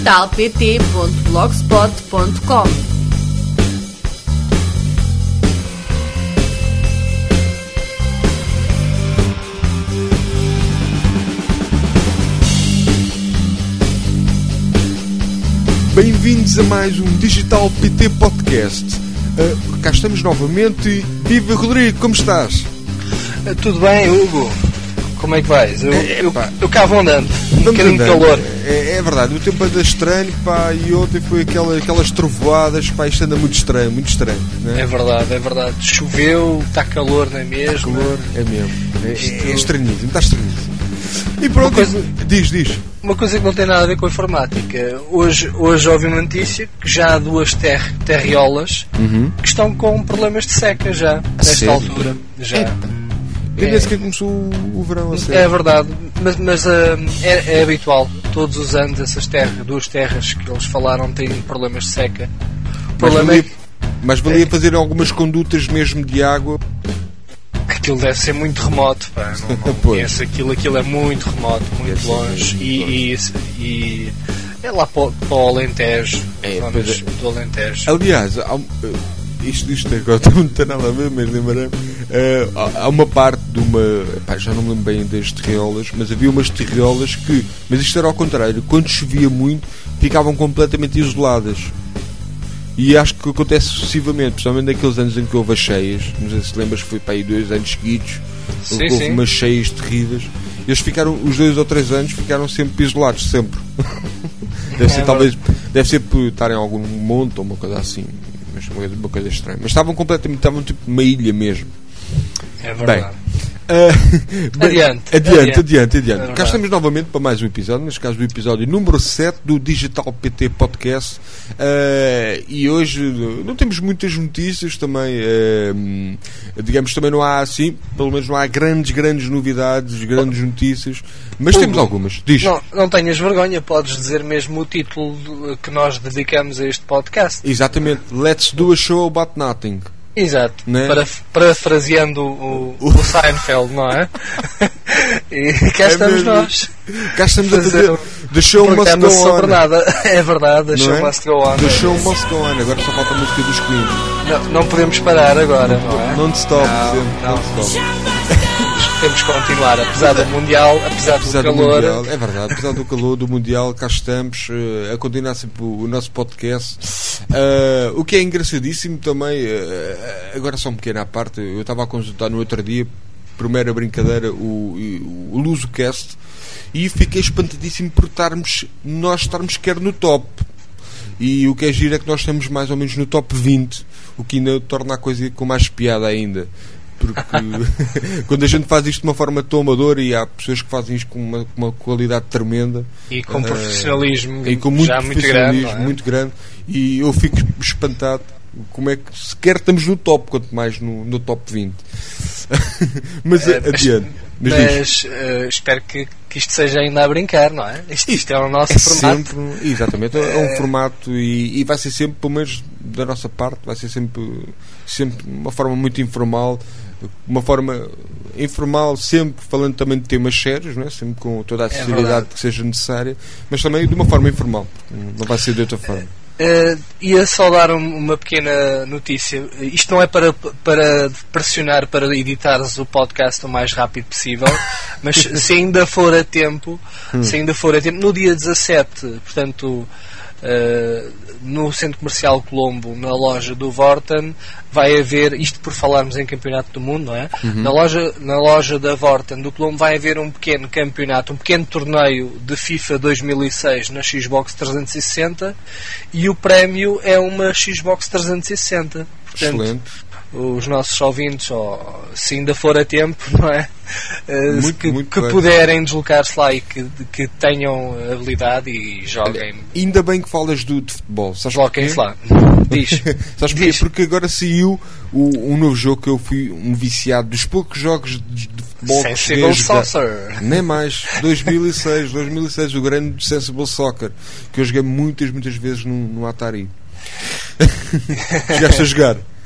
digitalpt.blogspot.com. Bem-vindos a mais um Digital PT Podcast. Cá estamos novamente. Viva Rodrigo, como estás? Tudo bem, Hugo? Como é que vais? Eu cá vou andando, um bocadinho de calor. É verdade, o tempo anda estranho, pá, e ontem foi aquelas trovoadas, pá, isto anda muito estranho, né? É verdade. Choveu, está calor, não é mesmo? Está calor, é mesmo. É estranhíssimo, está estranhíssimo. E pronto, diz. Uma coisa que não tem nada a ver com a informática. Hoje ouvi uma notícia que já há duas terriolas que estão com problemas de seca já, nesta altura. Já. Desde que começou o verão a ser. É verdade, mas é habitual. Todos os anos essas duas terras que eles falaram têm problemas de seca. Mas valia fazer algumas condutas mesmo de água. Aquilo deve ser muito remoto, pá. Não conheço aquilo é muito remoto, muito longe. E é lá para o Alentejo, zonas do Alentejo. Aliás, isto agora não tem nada a ver, mas lembrei-me. Há uma parte de uma. Pá, já não me lembro bem das terriolas, mas havia umas terriolas que. Mas isto era ao contrário, quando chovia muito, ficavam completamente isoladas. E acho que acontece sucessivamente, principalmente naqueles anos em que houve as cheias. Não sei se lembras que foi para aí 2 anos seguidos. Houve umas cheias terríveis. Eles ficaram, os 2 ou 3 anos, ficaram sempre isolados, sempre. Deve ser por estarem em algum monte ou uma coisa assim. Mas uma coisa estranha. Mas estavam tipo uma ilha mesmo. É verdade. Adiante. Cá estamos novamente para mais um episódio, neste caso o episódio número 7 do Digital PT Podcast. E hoje não temos muitas notícias também. Digamos, também não há assim, pelo menos não há grandes novidades, grandes notícias, mas temos algumas. Diz. Não tenhas vergonha, podes dizer mesmo o título que nós dedicamos a este podcast. Exatamente, Let's Do a Show About Nothing. Exato, né? Parafraseando o Seinfeld, não é? E cá estamos nós. Cá estamos a fazer The Show Must Go On. Nada. É verdade, The Show Must Go On. The Show Must Go On, agora só falta a música dos Queen. Não podemos parar agora, não é? Non-stop, não. Temos que continuar, apesar do Mundial, apesar do calor. Mundial, é verdade, apesar do calor do Mundial, cá estamos a continuar sempre o nosso podcast. O que é engraçadíssimo também, agora só um pequeno à parte, eu estava a consultar no outro dia, por mera brincadeira, o LusoCast, e fiquei espantadíssimo por nós estarmos quer no top. E o que é giro é que nós estamos mais ou menos no top 20, o que ainda torna a coisa com mais piada ainda. Porque quando a gente faz isto de uma forma tão amadora, e há pessoas que fazem isto com uma qualidade tremenda e com profissionalismo e com muito já profissionalismo muito grande, e eu fico espantado como é que sequer estamos no top, quanto mais no top 20. Mas adiante. Mas espero que isto seja ainda a brincar, não é? Isto é o nosso formato. Sempre, exatamente, é um formato, e vai ser sempre, pelo menos da nossa parte, vai ser sempre uma forma muito informal, sempre falando também de temas sérios, não é? Sempre com toda a seriedade que seja necessária, mas também de uma forma informal, não vai ser de outra forma. Ia só dar uma pequena notícia. Isto não é para pressionar para editares o podcast o mais rápido possível, mas se ainda for a tempo, no dia 17, portanto, no Centro Comercial Colombo, na loja do Vorten, vai haver, isto por falarmos em campeonato do mundo, não é? Na loja da Vorten do Colombo vai haver um pequeno campeonato, um pequeno torneio de FIFA 2006 na Xbox 360, e o prémio é uma Xbox 360. Portanto, excelente. Os nossos ouvintes, se ainda for a tempo, não é? Muito que puderem deslocar-se lá e que tenham habilidade e joguem. Ainda bem que falas de futebol. Desloquem-se lá. Diz. Sabes porquê? Porque agora saiu um novo jogo que eu fui um viciado, dos poucos jogos de futebol Sensible Soccer. Nem mais. 2006, o grande Sensible Soccer, que eu joguei muitas vezes no Atari. Chegaste a jogar?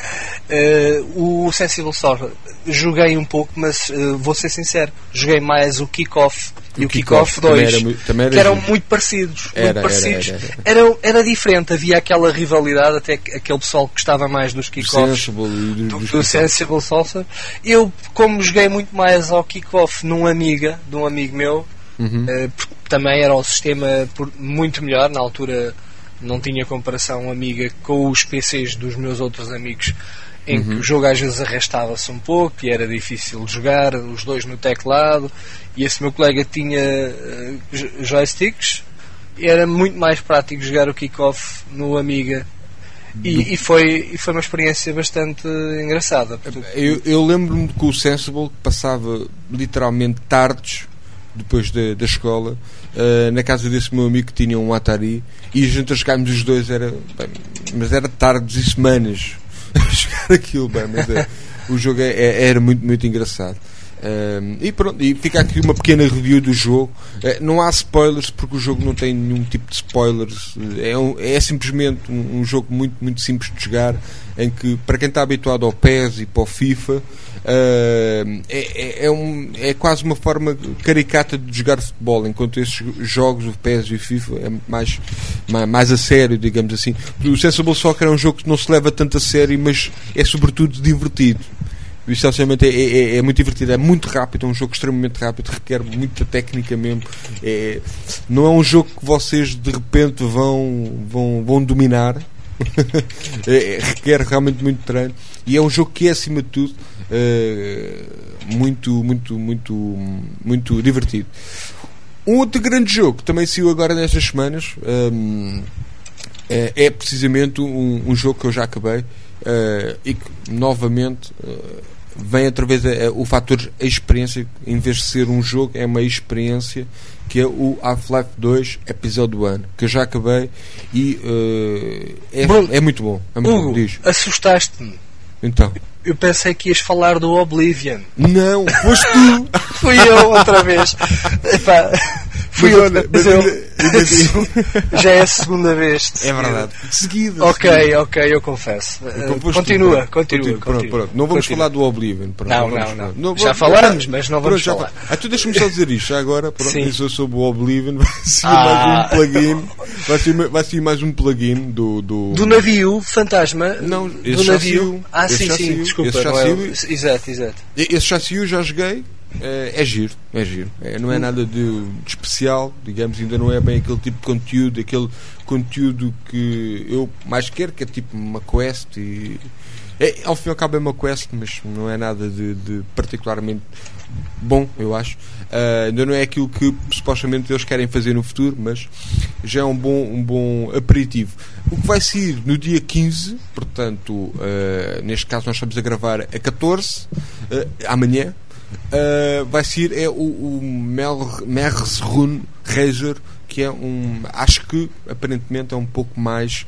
O Sensible Sorcerer joguei um pouco, mas vou ser sincero, joguei mais o Kick-Off e o Kick-Off 2, que eram muito parecidos. Era diferente, havia aquela rivalidade, até aquele pessoal que gostava mais dos Kick-Offs do Sensible Sorcerer. Eu, como joguei muito mais ao Kick-Off de um amigo meu, porque também era um sistema muito melhor, na altura não tinha comparação amiga com os PCs dos meus outros amigos, em que o jogo às vezes arrastava-se um pouco e era difícil de jogar, os dois no teclado, e esse meu colega tinha joysticks, e era muito mais prático jogar o Kick-Off no Amiga. E foi uma experiência bastante engraçada. Eu lembro-me que o Sensible passava literalmente tardes depois da escola na casa desse meu amigo que tinha um Atari, e a gente a jogarmos os dois, mas era tardes e semanas a jogar aquilo, mas o jogo era muito, muito engraçado. E pronto, e fica aqui uma pequena review do jogo. Não há spoilers porque o jogo não tem nenhum tipo de spoilers. É simplesmente um jogo muito, muito simples de jogar, em que, para quem está habituado ao PES e para o FIFA, é quase uma forma caricata de jogar futebol, enquanto esses jogos, o PES e o FIFA, é mais a sério, digamos assim. O Sensible Soccer é um jogo que não se leva tanto a sério, mas é sobretudo divertido. Essencialmente é muito divertido, é muito rápido, é um jogo extremamente rápido, requer muita técnica mesmo. Não é um jogo que vocês de repente vão dominar. Requer realmente muito treino, e é um jogo que é, acima de tudo, muito, muito, muito, muito divertido. Um outro grande jogo que também saiu agora nestas semanas é precisamente um jogo que eu já acabei, e que novamente vem através o fator experiência. Em vez de ser um jogo, é uma experiência, que é o Half-Life 2 Episode 1, que eu já acabei, e é muito bom. Hugo, assustaste-me. Então, eu pensei que ias falar do Oblivion. Não, foste tu. Fui eu outra vez. Epá, fui eu. Já é a segunda vez. É verdade. De seguida. Ok, eu confesso. Continua. Pronto. Não vamos falar do Oblivion. Não. Já falamos, mas não vamos falar. Tu deixa-me só dizer isto. Já agora, isso sobre o Oblivion. Vai ser mais um plugin do navio fantasma. Não, do navio. Sim, desculpa. Exato. Esse chassi eu já joguei. É giro. Não é nada de especial, digamos, ainda não é bem aquele tipo de conteúdo que eu mais quero, que é tipo uma quest, e ao fim e ao cabo é uma quest, mas não é nada de particularmente bom, eu acho. Ainda não é aquilo que supostamente eles querem fazer no futuro, mas já é um bom aperitivo. O que vai sair no dia 15, portanto, neste caso nós estamos a gravar a 14, amanhã. Vai ser o Mersrune Razor, que é acho que aparentemente é um pouco mais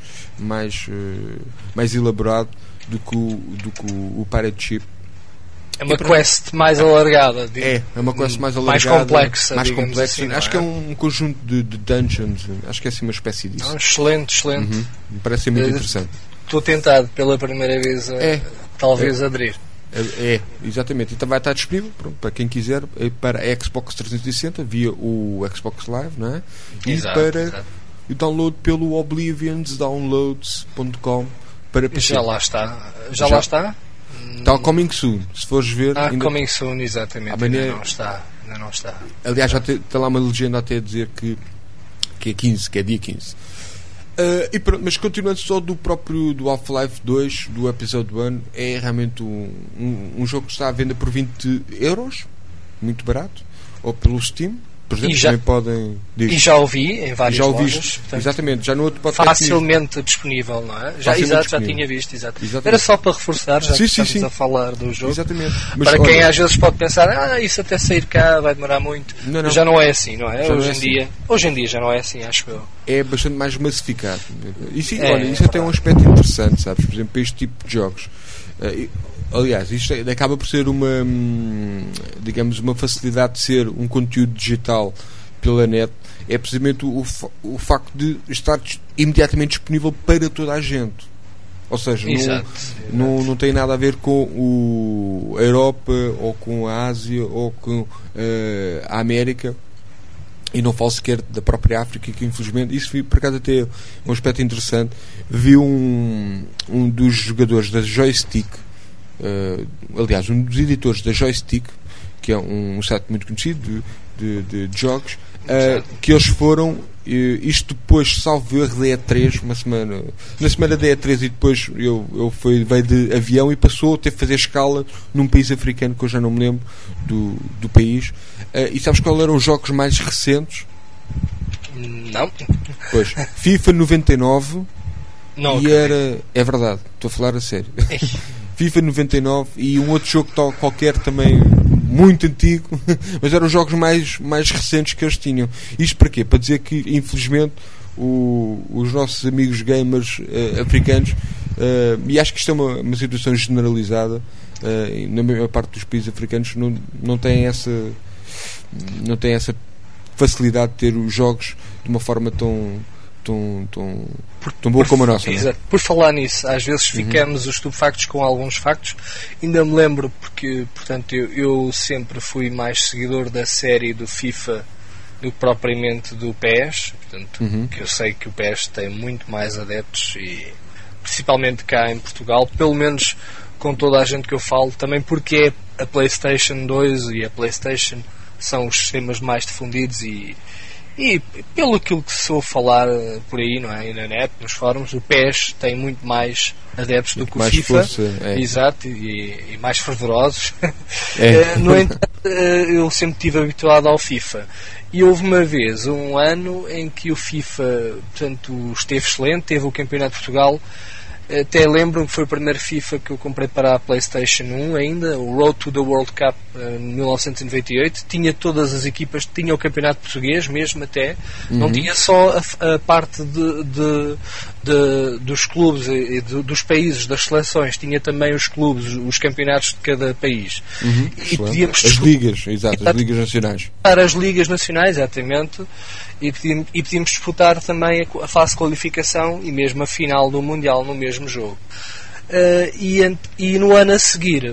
elaborado do que o Pirate Ship. É uma quest mais alargada. É uma quest mais alargada, mais complexa. Assim, acho que é um conjunto de dungeons. Acho que é assim uma espécie disso. Excelente. Parece ser muito interessante. Estou tentado pela primeira vez talvez aderir. Exatamente, então vai estar disponível para quem quiser, para a Xbox 360 via o Xbox Live, não é? E para o download pelo oblivionsdownloads.com para PC. Já lá está. Está o Coming Soon, se fores ver. Coming Soon, exatamente. Amanhã... Ainda não está. Aliás, já tem lá uma legenda até a dizer que é 15, que é dia 15. E pronto, mas continuando só do Half-Life 2 do Episode 1, é realmente um jogo que está à venda por 20€, muito barato, ou pelo Steam, por exemplo, também podem. E já ouvi em várias lojas. Portanto, exatamente, já no outro podcast facilmente disponível, não é? Já tinha visto, exatamente. Era só para reforçar, já que estamos a falar do jogo. Exatamente. Mas, para quem às vezes pode pensar, isso até sair cá vai demorar muito. Não. Já não é assim, não é? Hoje em dia já não é assim, acho eu. É bastante mais massificado. E sim, isso até é um aspecto interessante, sabes? Por exemplo, para este tipo de jogos. Aliás, isto acaba por ser uma facilidade de ser um conteúdo digital pela net. É precisamente o facto de estar imediatamente disponível para toda a gente. Ou seja, Exato. não tem nada a ver com a Europa ou com a Ásia ou com a América, e não falo sequer da própria África, que infelizmente, isso foi por acaso até um aspecto interessante. Vi um dos jogadores da Joystick, aliás, um dos editores da Joystick, que é um site muito conhecido de jogos, que eles foram, isto depois, salvo erro, da E3, na semana da E3, e depois veio de avião e passou a ter que fazer escala num país africano que eu já não me lembro do país. E sabes qual eram os jogos mais recentes? Não. Pois, FIFA 99. Não, e é verdade, estou a falar a sério. FIFA 99 e um outro jogo qualquer também muito antigo, mas eram os jogos mais recentes que eles tinham. Isto para quê? Para dizer que infelizmente os nossos amigos gamers africanos, e acho que isto é uma situação generalizada, na maior parte dos países africanos não têm essa facilidade de ter os jogos de uma forma tão boa como a nossa. Exato. Por falar nisso, às vezes ficamos estupefactos com alguns factos. Ainda me lembro porque, portanto, eu sempre fui mais seguidor da série do FIFA do que propriamente do PES, portanto, que eu sei que o PES tem muito mais adeptos, e principalmente cá em Portugal, pelo menos com toda a gente que eu falo, também porque a PlayStation 2 e a PlayStation são os sistemas mais difundidos, e pelo aquilo que se ouve falar por aí, não é? E na net, nos fóruns, o PES tem muito mais adeptos do que o FIFA. Força, exato, e mais fervorosos. No entanto, eu sempre estive habituado ao FIFA. E houve uma vez, um ano, em que o FIFA, portanto, esteve excelente, teve o Campeonato de Portugal. Até lembro-me que foi o primeiro FIFA que eu comprei para a PlayStation 1 ainda, o Road to the World Cup, em 1998. Tinha todas as equipas, tinha o campeonato português mesmo até, não tinha só a parte dos clubes e dos países, das seleções, tinha também os clubes, os campeonatos de cada país. E podíamos as ligas, exato, as ligas nacionais. Para as ligas nacionais, exatamente. E podíamos disputar também a fase de qualificação e mesmo a final do Mundial no mesmo jogo. E no ano a seguir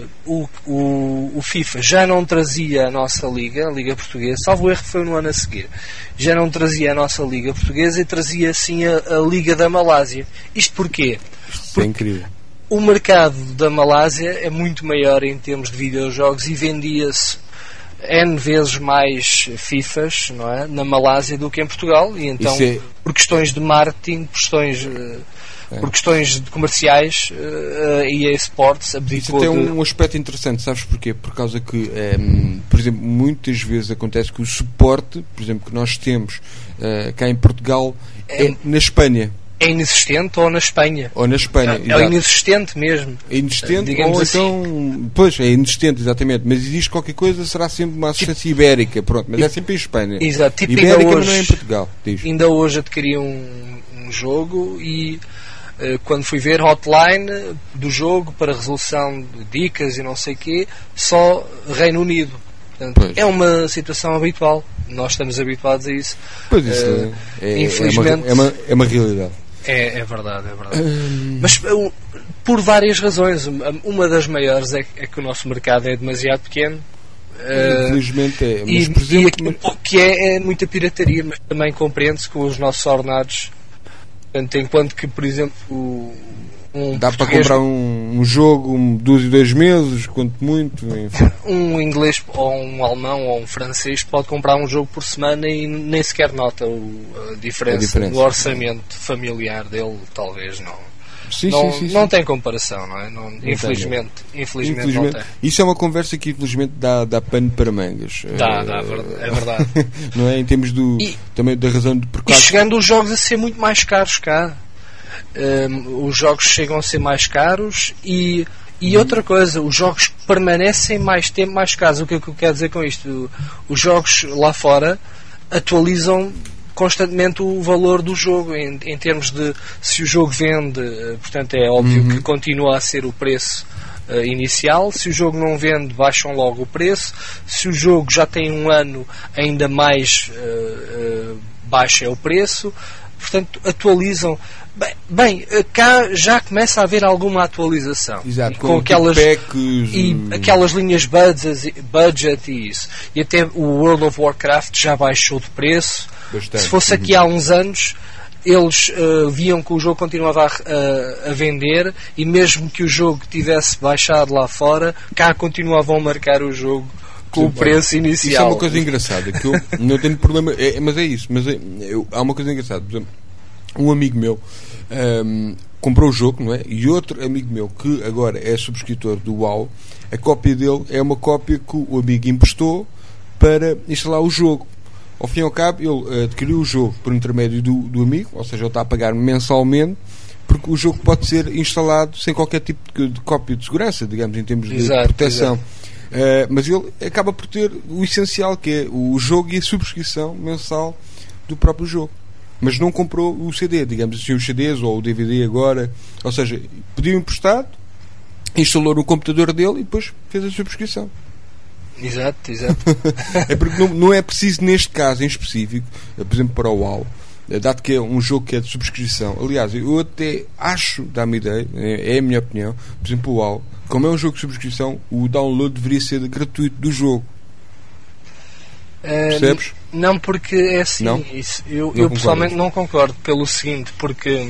o FIFA já não trazia a nossa liga, a Liga Portuguesa, salvo erro que foi no ano a seguir, já não trazia a nossa Liga Portuguesa e trazia sim a Liga da Malásia. Isto porquê? Isto é incrível. O mercado da Malásia é muito maior em termos de videojogos e vendia-se N vezes mais FIFAs, não é, na Malásia do que em Portugal, e então por questões de marketing, por questões comerciais, EA Sports abdicou. Isso tem um aspecto interessante, sabes porquê? Por causa que, por exemplo, muitas vezes acontece que o suporte, por exemplo, que nós temos cá em Portugal é na Espanha. É inexistente, ou na Espanha. Ou na Espanha, é inexistente mesmo. É inexistente, digamos ou assim. então... Pois, é inexistente, exatamente. Mas existe qualquer coisa, será sempre uma assistência ibérica, pronto. Mas é sempre em Espanha. Exato. Tipo, ibérica, ainda hoje, mas não é em Portugal. Diz. Ainda hoje adquiri um jogo e quando fui ver hotline do jogo para resolução de dicas e não sei o quê, só Reino Unido. Portanto, é uma situação habitual. Nós estamos habituados a isso. Pois isso infelizmente, é uma realidade. É verdade. Mas por várias razões. Uma das maiores é que o nosso mercado é demasiado pequeno. Infelizmente é. Mas, por exemplo, que é muita pirataria, mas também compreende-se com os nossos ordenados. Portanto, enquanto que, por exemplo, dá para comprar um jogo 2 e 2 meses, quanto muito, enfim. Um inglês ou um alemão ou um francês pode comprar um jogo por semana e nem sequer nota a diferença do orçamento familiar dele, talvez não. Sim. Não tem comparação, não é? Infelizmente não tem. Isso é uma conversa que infelizmente dá pano para mangas. É verdade. Não é? Em termos também da razão de... E chegando os jogos a ser muito mais caros cá. Os jogos chegam a ser mais caros e outra coisa, os jogos permanecem mais tempo mais caros. O que é que eu quero dizer com isto? Os jogos lá fora atualizam constantemente o valor do jogo em termos de se o jogo vende, portanto é óbvio que continua a ser o preço inicial. Se o jogo não vende, baixam logo o preço. Se o jogo já tem um ano, ainda mais baixa é o preço. Portanto, atualizam. Bem, cá já começa a haver alguma atualização. Exato, com aquelas packs, aquelas linhas budget e isso. E até o World of Warcraft já baixou de preço. Bastante. Se fosse aqui há uns anos, eles viam que o jogo continuava a vender, e mesmo que o jogo tivesse baixado lá fora, cá continuavam a marcar o jogo com o preço inicial. Isso é uma coisa engraçada, que eu não tenho problema, mas é isso. Há uma coisa engraçada, por exemplo, um amigo meu comprou o jogo, não é? E outro amigo meu que agora é subscritor do WoW, a cópia dele é uma cópia que o amigo emprestou para instalar o jogo. Ao fim e ao cabo, ele adquiriu o jogo por intermédio do amigo, ou seja, ele está a pagar mensalmente, porque o jogo pode ser instalado sem qualquer tipo de cópia de segurança, digamos, em termos de proteção. Mas ele acaba por ter o essencial, que é o jogo e a subscrição mensal do próprio jogo. Mas não comprou o CD, digamos assim, os CDs ou o DVD agora. Ou seja, pediu emprestado, instalou no computador dele e depois fez a subscrição. Exato. É porque não é preciso, neste caso em específico, por exemplo, para o WoW, dado que é um jogo que é de subscrição. Aliás, eu até acho, dá-me ideia, é a minha opinião, por exemplo, o WoW, como é um jogo de subscrição, o download deveria ser gratuito do jogo. Percebes? Não, porque é assim. Não? Eu pessoalmente não concordo, pelo seguinte, porque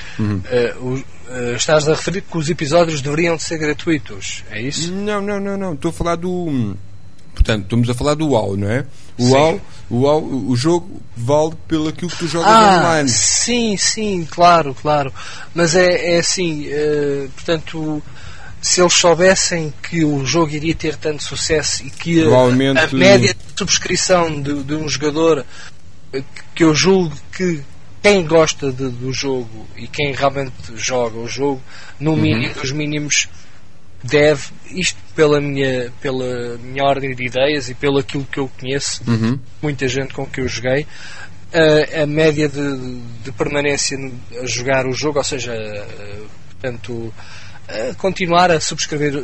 estás a referir que os episódios deveriam de ser gratuitos, é isso? Não. Estou a falar do... Portanto, estamos a falar do WoW, não é? O WoW, o jogo vale pelo aquilo que tu jogas online. Sim, claro. Mas é assim, portanto, se eles soubessem que o jogo iria ter tanto sucesso e que a média de subscrição de um jogador, que eu julgo que quem gosta do jogo e quem realmente joga o jogo, no mínimo dos mínimos, deve, isto pela minha ordem de ideias e pelo aquilo que eu conheço, muita gente com que eu joguei, a média de permanência a jogar o jogo, ou seja, portanto, continuar a subscrever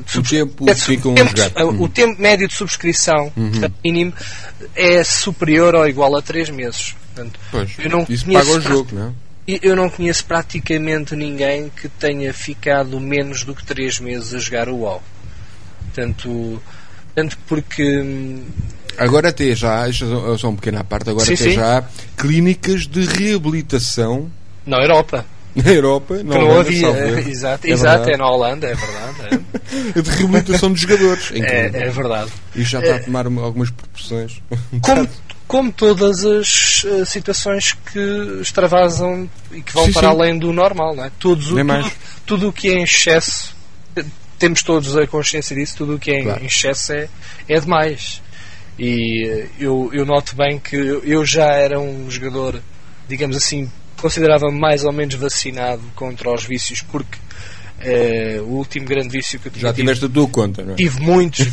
o tempo médio de subscrição, portanto, mínimo, é superior ou igual a 3 meses. Portanto, isso paga o jogo, não é? Eu não conheço praticamente ninguém que tenha ficado menos do que 3 meses a jogar o WoW. Tanto porque... Agora até já, isto é só uma pequena parte, agora já há clínicas de reabilitação na Europa. Na Europa, não havia. Exato, é na Holanda, é verdade. De reabilitação de jogadores. É verdade. E já está a tomar algumas proporções. Como todas as situações que extravasam e que vão para além do normal, não é? Tudo o que é em excesso, temos todos a consciência disso, tudo o que é em excesso é demais. E eu noto bem que eu já era um jogador, digamos assim, considerava-me mais ou menos vacinado contra os vícios, porque o último grande vício que eu tive... Já tiveste a tua conta, não é? Tive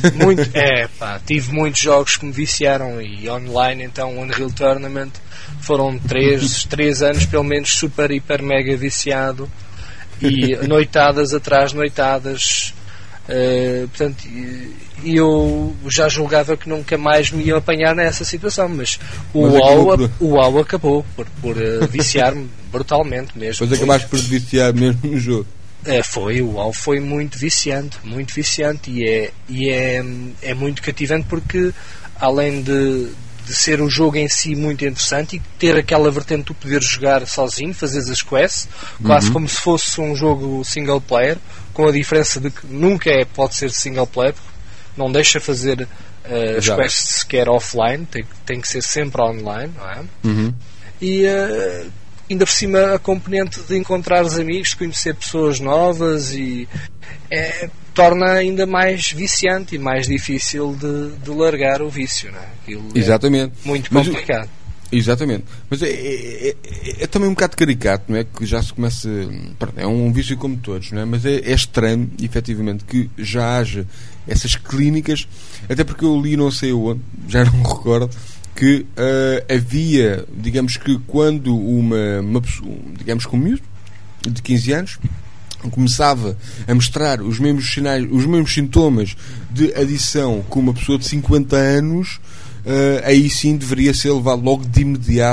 muitos jogos que me viciaram, e online, então o Unreal Tournament foram 3 anos pelo menos super, hiper, mega viciado, e noitadas atrás noitadas, portanto, eu já julgava que nunca mais me ia apanhar nessa situação, mas o WoW acabou por viciar-me brutalmente mesmo. Depois acabaste por viciar mesmo no jogo. O WoW foi muito viciante, e é muito cativante, porque além de ser o jogo em si muito interessante e ter aquela vertente de tu poder jogar sozinho, fazeres as quests, quase como se fosse um jogo single player, com a diferença de que nunca pode ser single player, porque não deixa fazer as quests sequer offline, tem que ser sempre online, não é? E ainda por cima a componente de encontrar os amigos, de conhecer pessoas novas, e torna ainda mais viciante e mais difícil de largar o vício, não é? Exatamente. É muito complicado. Exatamente. Mas é também um bocado caricato, não é? Que já se começa... É um vício como todos, não é? Mas é estranho, efetivamente, que já haja essas clínicas, até porque eu li não sei onde, já não me recordo, que havia, digamos que quando uma pessoa, digamos que um miúdo de 15 anos começava a mostrar os mesmos sinais, os mesmos sintomas de adição que uma pessoa de 50 anos, aí sim deveria ser levado logo de imediato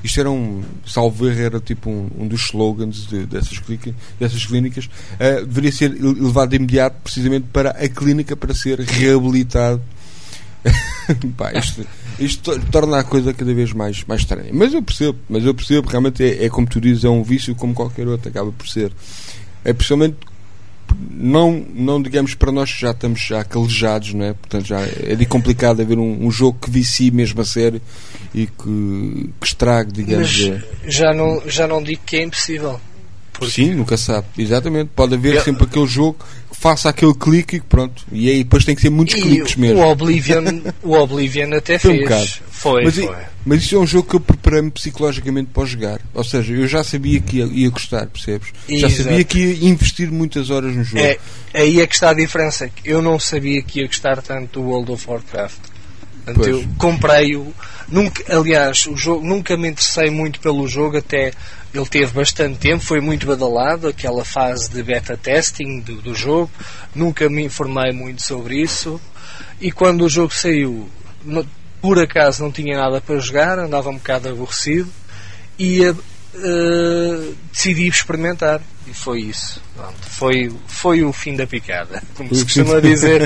isto era salvo erro, era tipo um dos slogans dessas clínicas, deveria ser levado de imediato precisamente para a clínica para ser reabilitado. Pá, isto torna a coisa cada vez mais estranha. Mas eu percebo, realmente é como tu dizes, é um vício como qualquer outro, acaba por ser. É principalmente não digamos para nós que já estamos já calejados, não é? Portanto, já é de complicado haver um jogo que vicie mesmo a sério e que estrague, digamos. Mas já não digo que é impossível. Sim, nunca sabe. Exatamente. Pode haver sempre aquele jogo que faça aquele clique e pronto. E aí depois tem que ser muitos cliques mesmo. O Oblivion até fez. Foi. Mas isso é um jogo que eu preparei-me psicologicamente para jogar. Ou seja, eu já sabia que ia gostar, percebes? Já sabia que ia investir muitas horas no jogo. Aí é que está a diferença. Eu não sabia que ia gostar tanto do World of Warcraft. Portanto, eu comprei-o. Aliás, o jogo, nunca me interessei muito pelo jogo, até ele teve bastante tempo, foi muito badalado, aquela fase de beta testing do jogo, nunca me informei muito sobre isso, e quando o jogo saiu, por acaso não tinha nada para jogar, andava um bocado aborrecido, e decidi experimentar, e foi isso. Pronto, foi o fim da picada, como se costuma dizer.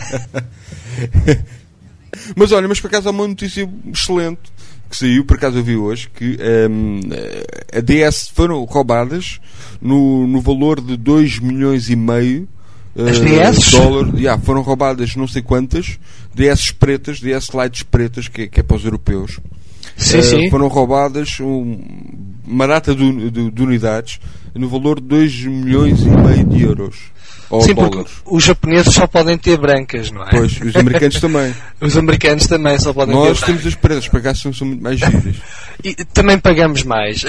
Mas olha, por acaso há uma notícia excelente que saiu, por acaso eu vi hoje, que a DS foram roubadas no valor de 2,5 milhões as DS? Dólares. Foram roubadas não sei quantas DS pretas, DS Lights pretas, que é para os europeus. Sim. Foram roubadas uma data de unidades no valor de 2,5 milhões de euros. Sim, porque os japoneses só podem ter brancas, não é? Pois, os americanos também. Os americanos também só podem ter brancas. Nós temos as pretas, para cá são muito mais giras. E também pagamos mais.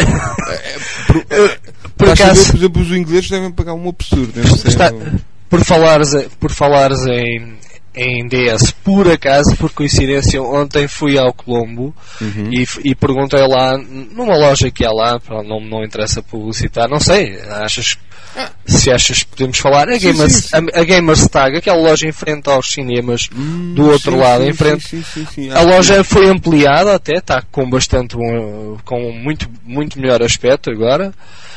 Por acaso, por exemplo, os ingleses devem pagar um absurdo. Por falares em DS, por acaso, por coincidência, ontem fui ao Colombo e perguntei lá, numa loja que há lá, não interessa publicitar, não sei, se achas que podemos falar, a Gamers Tag, aquela loja em frente aos cinemas do outro lado, em frente. Sim. A loja foi ampliada até, está com bastante com muito melhor aspecto agora.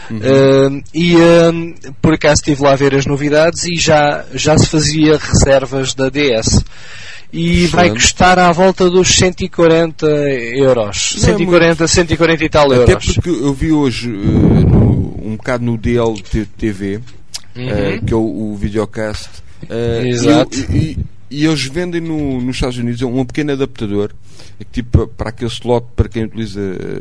Por acaso estive lá a ver as novidades e já se fazia reservas da DS e vai custar à volta dos 140 euros, 140 e tal euros. Até porque eu vi hoje um bocado no DLTV, que é o videocast, exato. E eles vendem nos Estados Unidos um pequeno adaptador, tipo para aquele slot para quem utiliza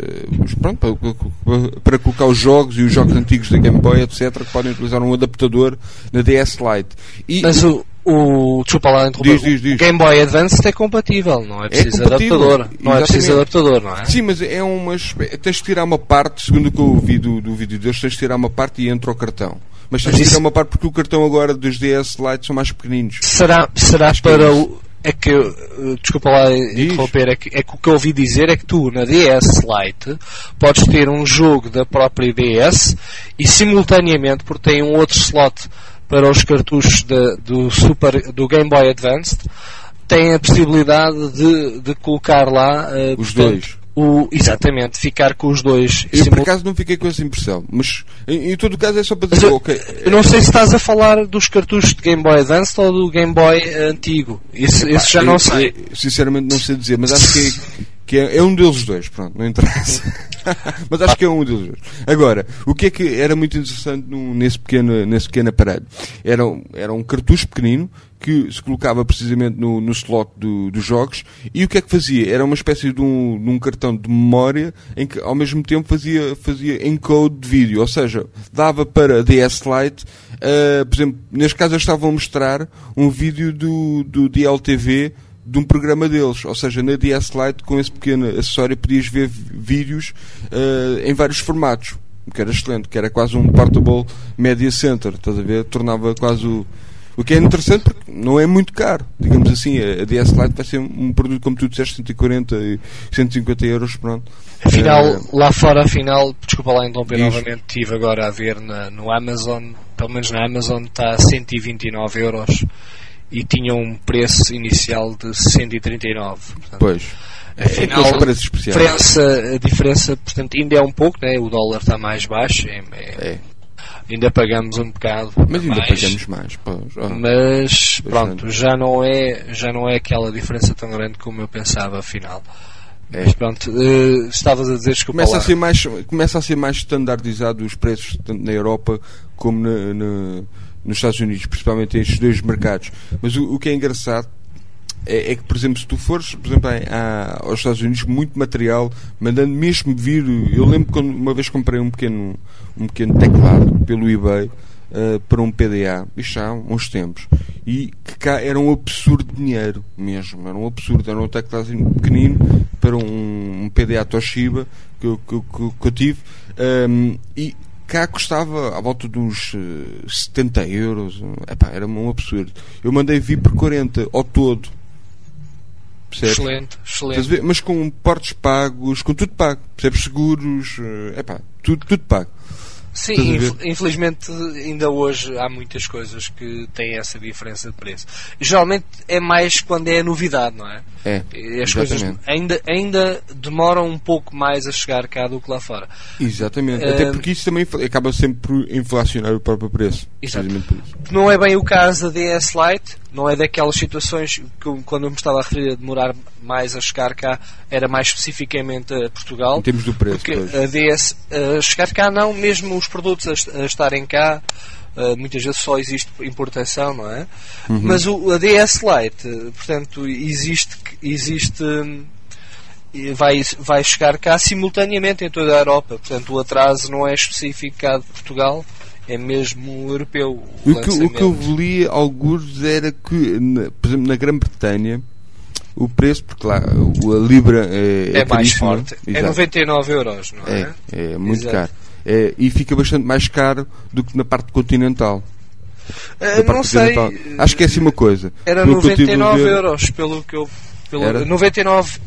para colocar os jogos e os jogos antigos da Game Boy, etc., que podem utilizar um adaptador na DS Lite. Mas desculpa lá interromper, o Game Boy Advance é compatível, não é preciso adaptador. Não é preciso adaptador, não é? Sim, mas tens de tirar uma parte, segundo o que eu vi do vídeo deles, tens de tirar uma parte e entra o cartão. Mas tens de tirar uma parte porque o cartão agora dos DS Lite são mais pequeninos. Será para o... desculpa lá interromper, é que o que eu ouvi dizer é que tu na DS Lite podes ter um jogo da própria DS e simultaneamente, porque tem um outro slot para os cartuchos do Game Boy Advance, tem a possibilidade de colocar lá os dois. Exatamente, ficar com os dois. Eu por acaso não fiquei com essa impressão, mas em todo o caso é só para dizer eu não sei se estás a falar dos cartuchos de Game Boy Advance ou do Game Boy antigo. Esse já não sei. Sinceramente não sei dizer, mas acho que é um deles dois, pronto, não interessa. Mas acho que é um deles dois. Agora, o que é que era muito interessante nesse pequeno aparelho? Era um cartucho pequenino que se colocava precisamente no slot dos jogos, e o que é que fazia? Era uma espécie de um cartão de memória em que ao mesmo tempo fazia encode de vídeo, ou seja, dava para a DS Lite, por exemplo, neste caso eu estava a mostrar um vídeo do DLTV de um programa deles, ou seja, na DS Lite com esse pequeno acessório podias ver vídeos em vários formatos, que era excelente, que era quase um portable media center, estás a ver? Tornava quase o que é interessante porque não é muito caro, digamos assim. A DS Lite vai ser um produto, como tu disseste, 140 e 150 euros, pronto. Lá fora, desculpa lá interromper novamente, estive agora a ver no Amazon, pelo menos na Amazon está a 129 euros e tinha um preço inicial de 139. Portanto, pois. Afinal, aqueles preços especiais. A diferença, portanto, ainda é um pouco, né? O dólar está mais baixo, ainda pagamos um bocado, mas ainda mais, pagamos mais, mas pronto, já não é aquela diferença tão grande como eu pensava, afinal. Mas pronto, estavas a dizer, desculpa lá. Começa a ser mais standardizado os preços, tanto na Europa como nos Estados Unidos, principalmente estes dois mercados. Mas o que é engraçado é que, por exemplo, se tu fores, por exemplo, aos Estados Unidos, muito material, mandando mesmo vir. Eu lembro quando uma vez comprei um pequeno teclado pelo eBay para um PDA, isto já há uns tempos, e que cá era um absurdo de dinheiro mesmo, era um absurdo, era um teclado pequenino para um PDA Toshiba que eu tive, e cá custava à volta dos 70 euros. Epá, era um absurdo. Eu mandei vir por 40 ao todo. Percebes? Excelente. Mas com portos pagos, com tudo pago, percebes? Seguros, tudo pago. Sim, infelizmente ainda hoje há muitas coisas que têm essa diferença de preço. Geralmente é mais quando é novidade, não é? E as coisas ainda demoram um pouco mais a chegar cá do que lá fora. Exatamente, até porque isso também acaba sempre por inflacionar o próprio preço. Exato. Não é bem o caso da DS Lite, não é daquelas situações que, quando eu me estava a referir a demorar mais a chegar cá, era mais especificamente a Portugal. Em termos do preço, porque a DS chegar cá não, mesmo os produtos a estarem cá, muitas vezes só existe importação, não é? Uhum. Mas a DS Lite, portanto, vai chegar cá simultaneamente em toda a Europa. Portanto, o atraso não é especificado de Portugal, é mesmo europeu. O que eu li alguns era que, por exemplo, na Grã-Bretanha, o preço, porque lá a Libra é mais caríssima. forte. É 99 euros, não é? É muito caro. E fica bastante mais caro do que na parte continental. Não sei. Acho que é assim uma coisa. Era 99 euros, pelo que eu... 99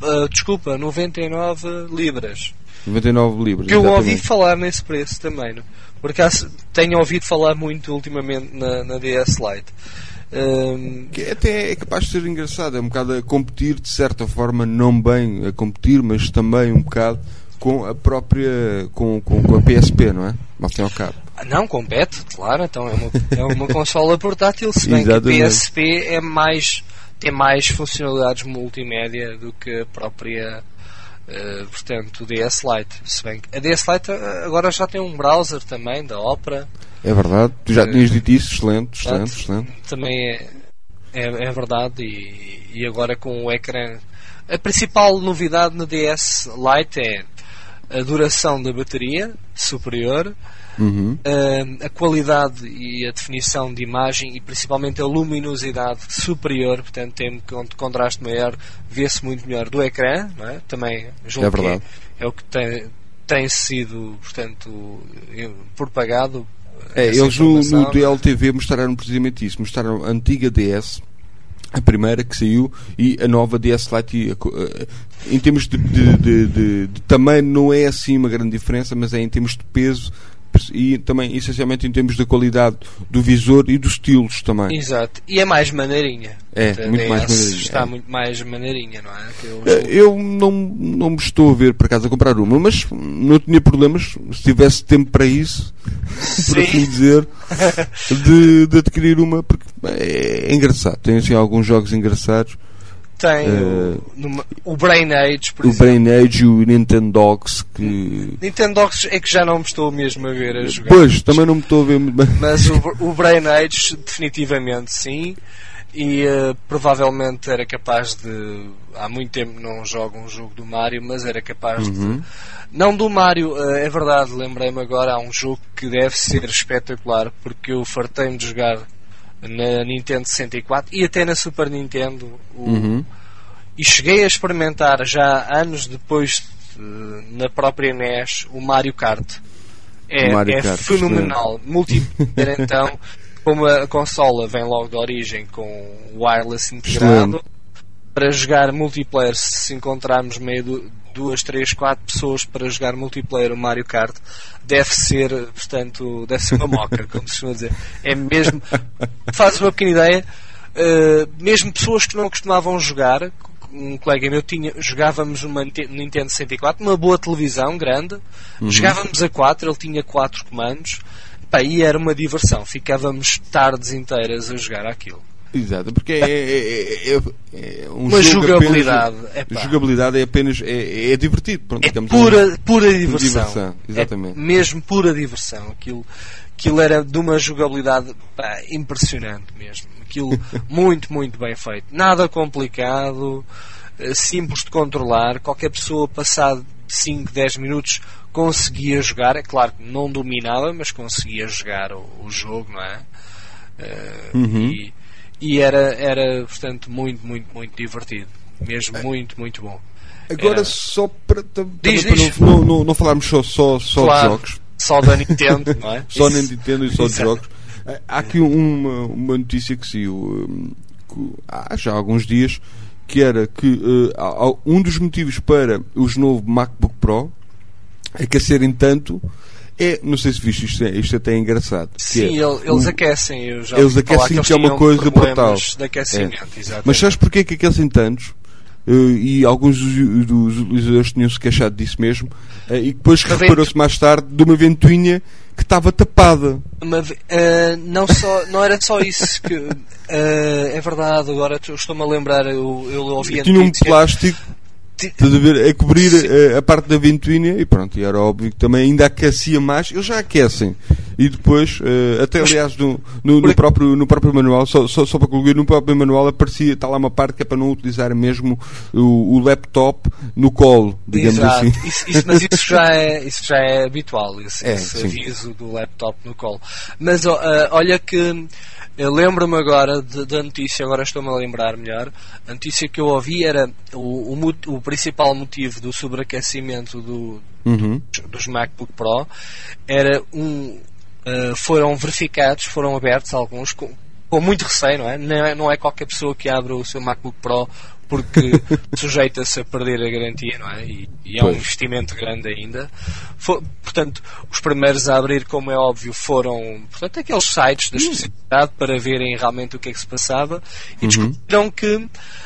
libras. 99 libras. Que eu ouvi falar nesse preço também, não? Por acaso tenho ouvido falar muito ultimamente na DS Lite. Que até é capaz de ser engraçado, é um bocado a competir, de certa forma, não bem a competir, mas também um bocado com a própria com a PSP, não é? Ao fim e ao cabo. Não, compete, claro, então é uma consola portátil, se bem que a PSP tem mais funcionalidades multimédia do que a própria portanto, DS Lite. Se bem que a DS Lite agora já tem um browser também da Opera. É verdade, tu já tinhas dito isso, excelente. Também é verdade, e agora com o ecrã. A principal novidade na DS Lite é a duração da bateria superior, a qualidade e a definição de imagem e principalmente a luminosidade superior, portanto tem contraste maior, vê-se muito melhor do ecrã, não é? Também julgo que é o que tem sido, portanto, propagado. Eles no DLTV mostraram precisamente isso, mostraram a antiga DS, a primeira que saiu, e a nova DS Lite. Em termos de tamanho não é assim uma grande diferença, mas é em termos de peso e também essencialmente em termos da qualidade do visor e dos estilos também. Exato, e é mais maneirinha. Muito mais maneirinha. Está muito mais maneirinha, não é? Eu não me estou a ver por acaso a comprar uma, mas não tinha problemas se tivesse tempo para isso, por assim dizer, de adquirir uma, porque é engraçado, tem assim alguns jogos engraçados. Tem o Brain Age, por exemplo. O Brain Age e o Nintendogs, que... Nintendogs é que já não me estou mesmo a ver a jogar. Pois, também não me estou a ver muito bem. Mas o Brain Age definitivamente sim, e provavelmente era capaz de... Há muito tempo não jogo um jogo do Mario, mas era capaz de... Não do Mario, é verdade, lembrei-me agora, há um jogo que deve ser espetacular, porque eu fartei-me de jogar na Nintendo 64 e até na Super Nintendo, e cheguei a experimentar já anos depois na própria NES o Mario Kart. É fenomenal. Multiplayer, então, como a consola vem logo de origem com wireless integrado, para jogar multiplayer, se encontrarmos meio 2, 3, 4 pessoas para jogar multiplayer o Mario Kart, deve ser uma moca, como se costuma dizer. É mesmo, fazes uma pequena ideia, mesmo pessoas que não costumavam jogar, um colega meu jogávamos uma Nintendo 64, uma boa televisão grande, jogávamos a 4, ele tinha 4 comandos, e era uma diversão, ficávamos tardes inteiras a jogar aquilo. Exato, porque é uma jogabilidade. Jogabilidade é apenas é divertido. Pronto, pura diversão. Exatamente. É mesmo pura diversão. Aquilo era de uma jogabilidade impressionante mesmo. Aquilo muito, muito bem feito. Nada complicado, simples de controlar. Qualquer pessoa, passado 5, 10 minutos, conseguia jogar. É claro que não dominava, mas conseguia jogar o jogo, não é? E era, portanto, muito, muito, muito divertido. Mesmo muito, muito bom. Agora, só para não falarmos só claro, de jogos. Só da Nintendo, não é? Só na Nintendo e só de jogos. Há aqui uma notícia que saiu há já alguns dias, que era que um dos motivos para os novos MacBook Pro aquecerem tanto não sei se viste, isto até é engraçado. Sim, eles aquecem. Eles aquecem, que é uma coisa brutal. De aquecimento, exatamente. Mas sabes porquê que aquecem tantos? E alguns dos utilizadores tinham-se queixado disso mesmo, e depois reparou-se mais tarde de uma ventoinha que estava tapada. Não era só isso que é verdade. Agora estou-me a lembrar, eu ouvi tinha um plástico, estás a ver, a cobrir a parte da ventoinha, e pronto, e era óbvio que também ainda aquecia mais. Eles já aquecem, e depois até aliás no próprio manual, só para concluir, no próprio manual aparecia, está lá uma parte que é para não utilizar mesmo o laptop no colo, digamos assim. Mas isso já é habitual, esse aviso do laptop no colo. Mas olha que lembro-me agora da notícia, agora estou-me a lembrar melhor. A notícia que eu ouvi era o principal motivo do sobreaquecimento dos MacBook Pro era foram verificados, foram abertos alguns com muito receio, não é? Não é qualquer pessoa que abre o seu MacBook Pro, porque sujeita-se a perder a garantia, não é? E é um investimento grande ainda. Portanto, os primeiros a abrir, como é óbvio, foram, portanto, aqueles sites da especialidade para verem realmente o que é que se passava, e descobriram que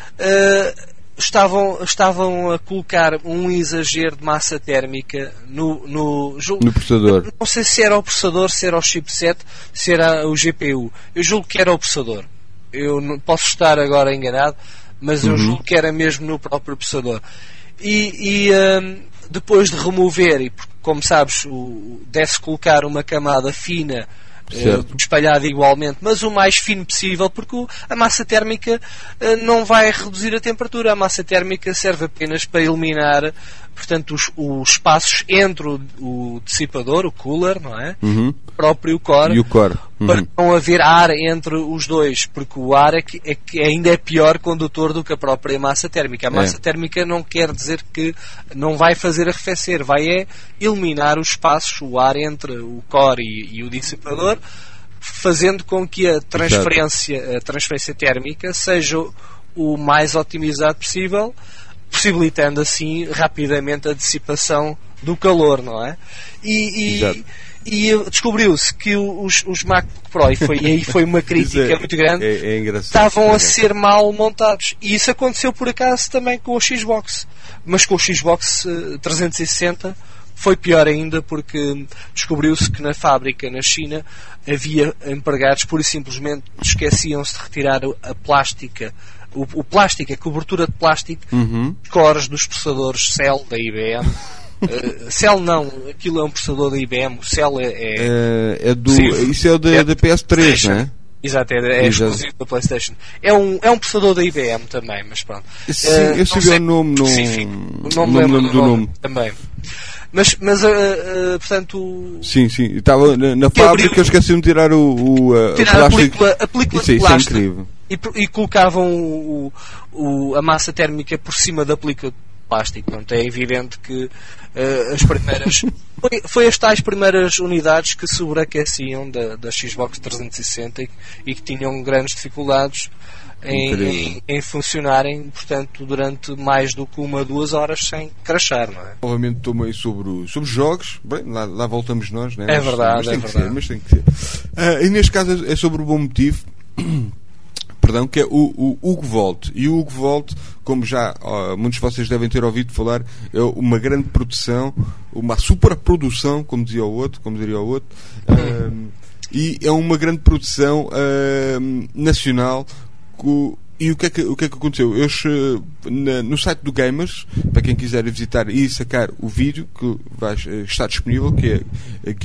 estavam a colocar um exagero de massa térmica no processador. Não sei se era o processador, se era o chipset, se era o GPU. Eu julgo que era o processador. Eu não posso estar agora enganado, mas eu julgo que era mesmo no próprio processador. E depois de remover, e como sabes, deve-se colocar uma camada fina, espalhada igualmente, mas o mais fino possível, porque a massa térmica não vai reduzir a temperatura. A massa térmica serve apenas para eliminar, portanto, os espaços entre o dissipador, o cooler, não é? O próprio core, e o core. Para não haver ar entre os dois, porque o ar é que ainda é pior condutor do que a própria massa térmica. A massa térmica não quer dizer que não vai fazer arrefecer, vai eliminar os espaços, o ar entre o core e o dissipador, fazendo com que a transferência térmica seja o mais otimizado possível, possibilitando assim rapidamente a dissipação do calor, não é? E descobriu-se que os MacBook Pro, e aí foi uma crítica muito grande, estavam a ser mal montados. E isso aconteceu por acaso também com o Xbox. Mas com o Xbox 360 foi pior ainda, porque descobriu-se que na fábrica, na China, havia empregados pura e simplesmente esqueciam-se de retirar a plástica. O plástico, a cobertura de plástico, cores dos processadores Cell da IBM. Cell não, aquilo é um processador da IBM. O Cell isso é da PS3, não é? Exato, é exclusivo da PlayStation. É um processador da IBM também, mas pronto. Sim, eu sei o nome, não me lembro do nome também. Mas portanto... Sim, estava na fábrica, eu esqueci de tirar a película de plástico. Isso é incrível. E colocavam a massa térmica por cima da película de plástico. Portanto, é evidente que as primeiras... Foi as tais primeiras unidades que sobreaqueciam da Xbox 360 e que tinham grandes dificuldades em funcionarem, portanto, durante mais do que 1 ou 2 horas sem crashar, não é? Novamente tomei sobre jogos. Bem, lá voltamos nós, não é? É verdade, mas tem que ser. E neste caso é sobre o bom motivo, perdão, que é o Hugo Volt. E o Hugo Volt, como já muitos de vocês devem ter ouvido falar, é uma grande produção, uma superprodução, como diria o outro, e é uma grande produção nacional. E o que é que aconteceu? No site do Gamers, para quem quiser visitar e sacar o vídeo que está disponível, que é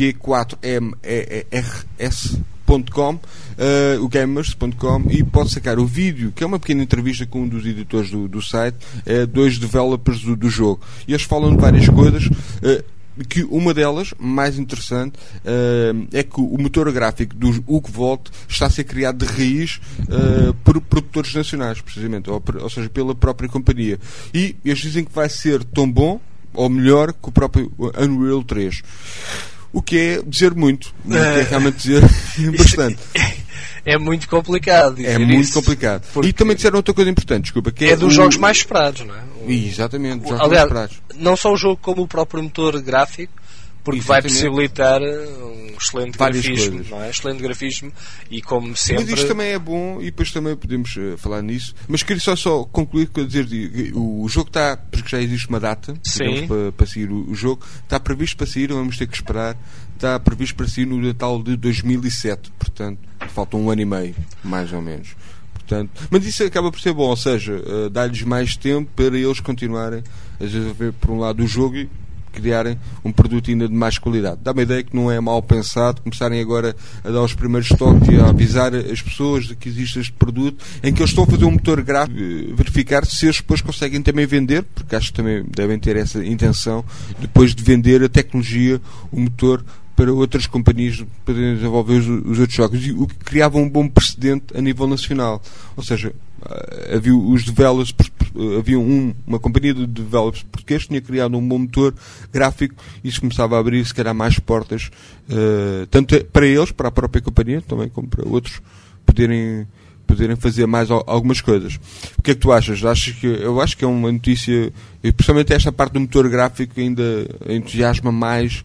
g4mers.com, o gamers.com, e pode sacar o vídeo, que é uma pequena entrevista com um dos editores do site, 2 developers do jogo. E eles falam de várias coisas, que uma delas, mais interessante, é que o motor gráfico do Hugo Volt está a ser criado de raiz por produtores nacionais, precisamente, ou seja, pela própria companhia. E eles dizem que vai ser tão bom, ou melhor, que o próprio Unreal 3. O que é dizer muito, o que é realmente dizer bastante. É muito complicado dizer É muito isso, complicado. E também disseram outra coisa importante, desculpa, que é dos jogos mais esperados, não é? Exatamente, dos jogos aliás, mais esperados. Não só o jogo, como o próprio motor gráfico, porque vai possibilitar um excelente grafismo, não é? Excelente grafismo, e como sempre... Mas isto também é bom, e depois também podemos falar nisso. Mas queria só concluir com dizer que o jogo está, porque já existe uma data, digamos, para sair o jogo, está previsto para sair, vamos ter que esperar, está previsto para sair no Natal de 2007, portanto, falta 1 ano e meio, mais ou menos. Portanto, mas isso acaba por ser bom, ou seja, dá-lhes mais tempo para eles continuarem a desenvolver, por um lado, o jogo e criarem um produto ainda de mais qualidade. Dá-me a ideia que não é mal pensado começarem agora a dar os primeiros toques e a avisar as pessoas de que existe este produto, em que eles estão a fazer um motor gráfico, verificar se eles depois conseguem também vender, porque acho que também devem ter essa intenção, depois de vender a tecnologia, o motor, para outras companhias poderem desenvolver os outros jogos, e o que criava um bom precedente a nível nacional. Ou seja, havia os developers, havia uma companhia de developers portugueses que tinha criado um bom motor gráfico, e isso começava a abrir se calhar mais portas, tanto para eles, para a própria companhia, também como para outros poderem fazer mais algumas coisas. O que é que tu achas? Eu acho que é uma notícia, e principalmente esta parte do motor gráfico ainda entusiasma mais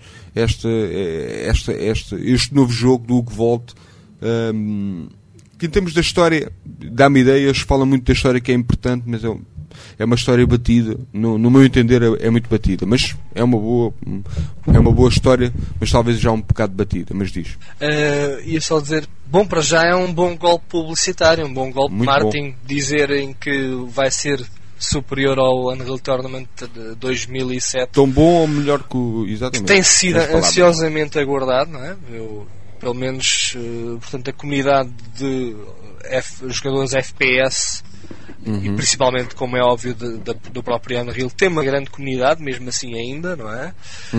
este novo jogo do Hugo Volt, que em termos da história dá-me ideias, fala muito da história, que é importante, mas é uma história batida, no meu entender é muito batida, mas é uma boa história, mas talvez já um bocado batida. Mas diz. Ia só dizer, bom, para já é um bom golpe publicitário, um bom golpe de marketing, dizerem que vai ser superior ao Unreal Tournament de 2007. Tão bom ou melhor que o... Exatamente. Que tem sido ansiosamente aguardado, não é? Pelo menos, portanto, a comunidade de jogadores FPS, e principalmente, como é óbvio, do próprio Unreal, tem uma grande comunidade, mesmo assim ainda, não é?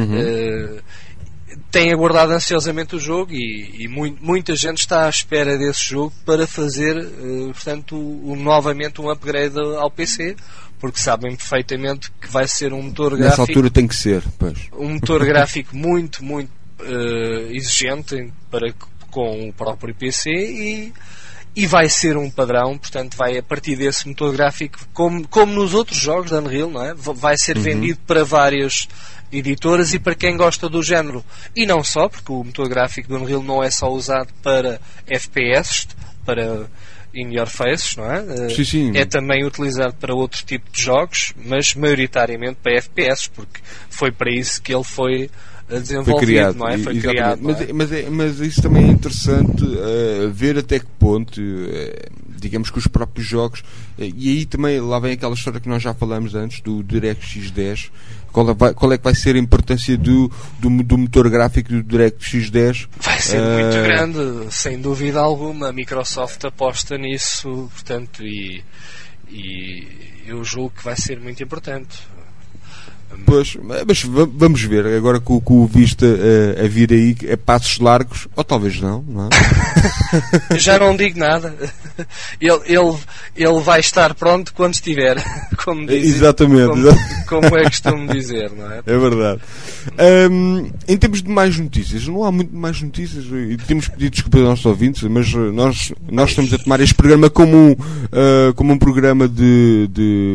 Tem aguardado ansiosamente o jogo, e muita gente está à espera desse jogo para fazer, portanto, novamente um upgrade ao PC, porque sabem perfeitamente que vai ser um motor gráfico... Nessa altura tem que ser, pois. Um motor gráfico muito exigente com o próprio PC, e vai ser um padrão, portanto vai a partir desse motor gráfico, como nos outros jogos da Unreal, não é? Vai ser vendido para várias editoras e para quem gosta do género, e não só, porque o motor gráfico do Unreal não é só usado para FPS, para in your faces, não é? Sim. É também utilizado para outro tipo de jogos, mas maioritariamente para FPS, porque foi para isso que ele foi desenvolvido, foi criado, não é? Foi criado, não é? Mas isso também é interessante, ver até que ponto, digamos que os próprios jogos, e aí também lá vem aquela história que nós já falamos antes do DirectX 10. Qual é que vai ser a importância do motor gráfico do DirectX 10? Vai ser muito grande, sem dúvida alguma. A Microsoft aposta nisso, portanto, e eu julgo que vai ser muito importante. Pois, mas vamos ver, agora com o Vista a vir aí, é passos largos, ou talvez não é? Já não digo nada. Ele vai estar pronto quando estiver, como dizem, exatamente, como é costume dizer, não é? É verdade. Em termos de mais notícias, não há muito mais notícias, e temos pedido desculpa aos nossos ouvintes, mas nós estamos a tomar este programa como um programa de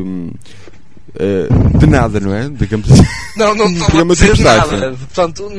nada, não é? Digamos assim. Não dizer nada. Portanto,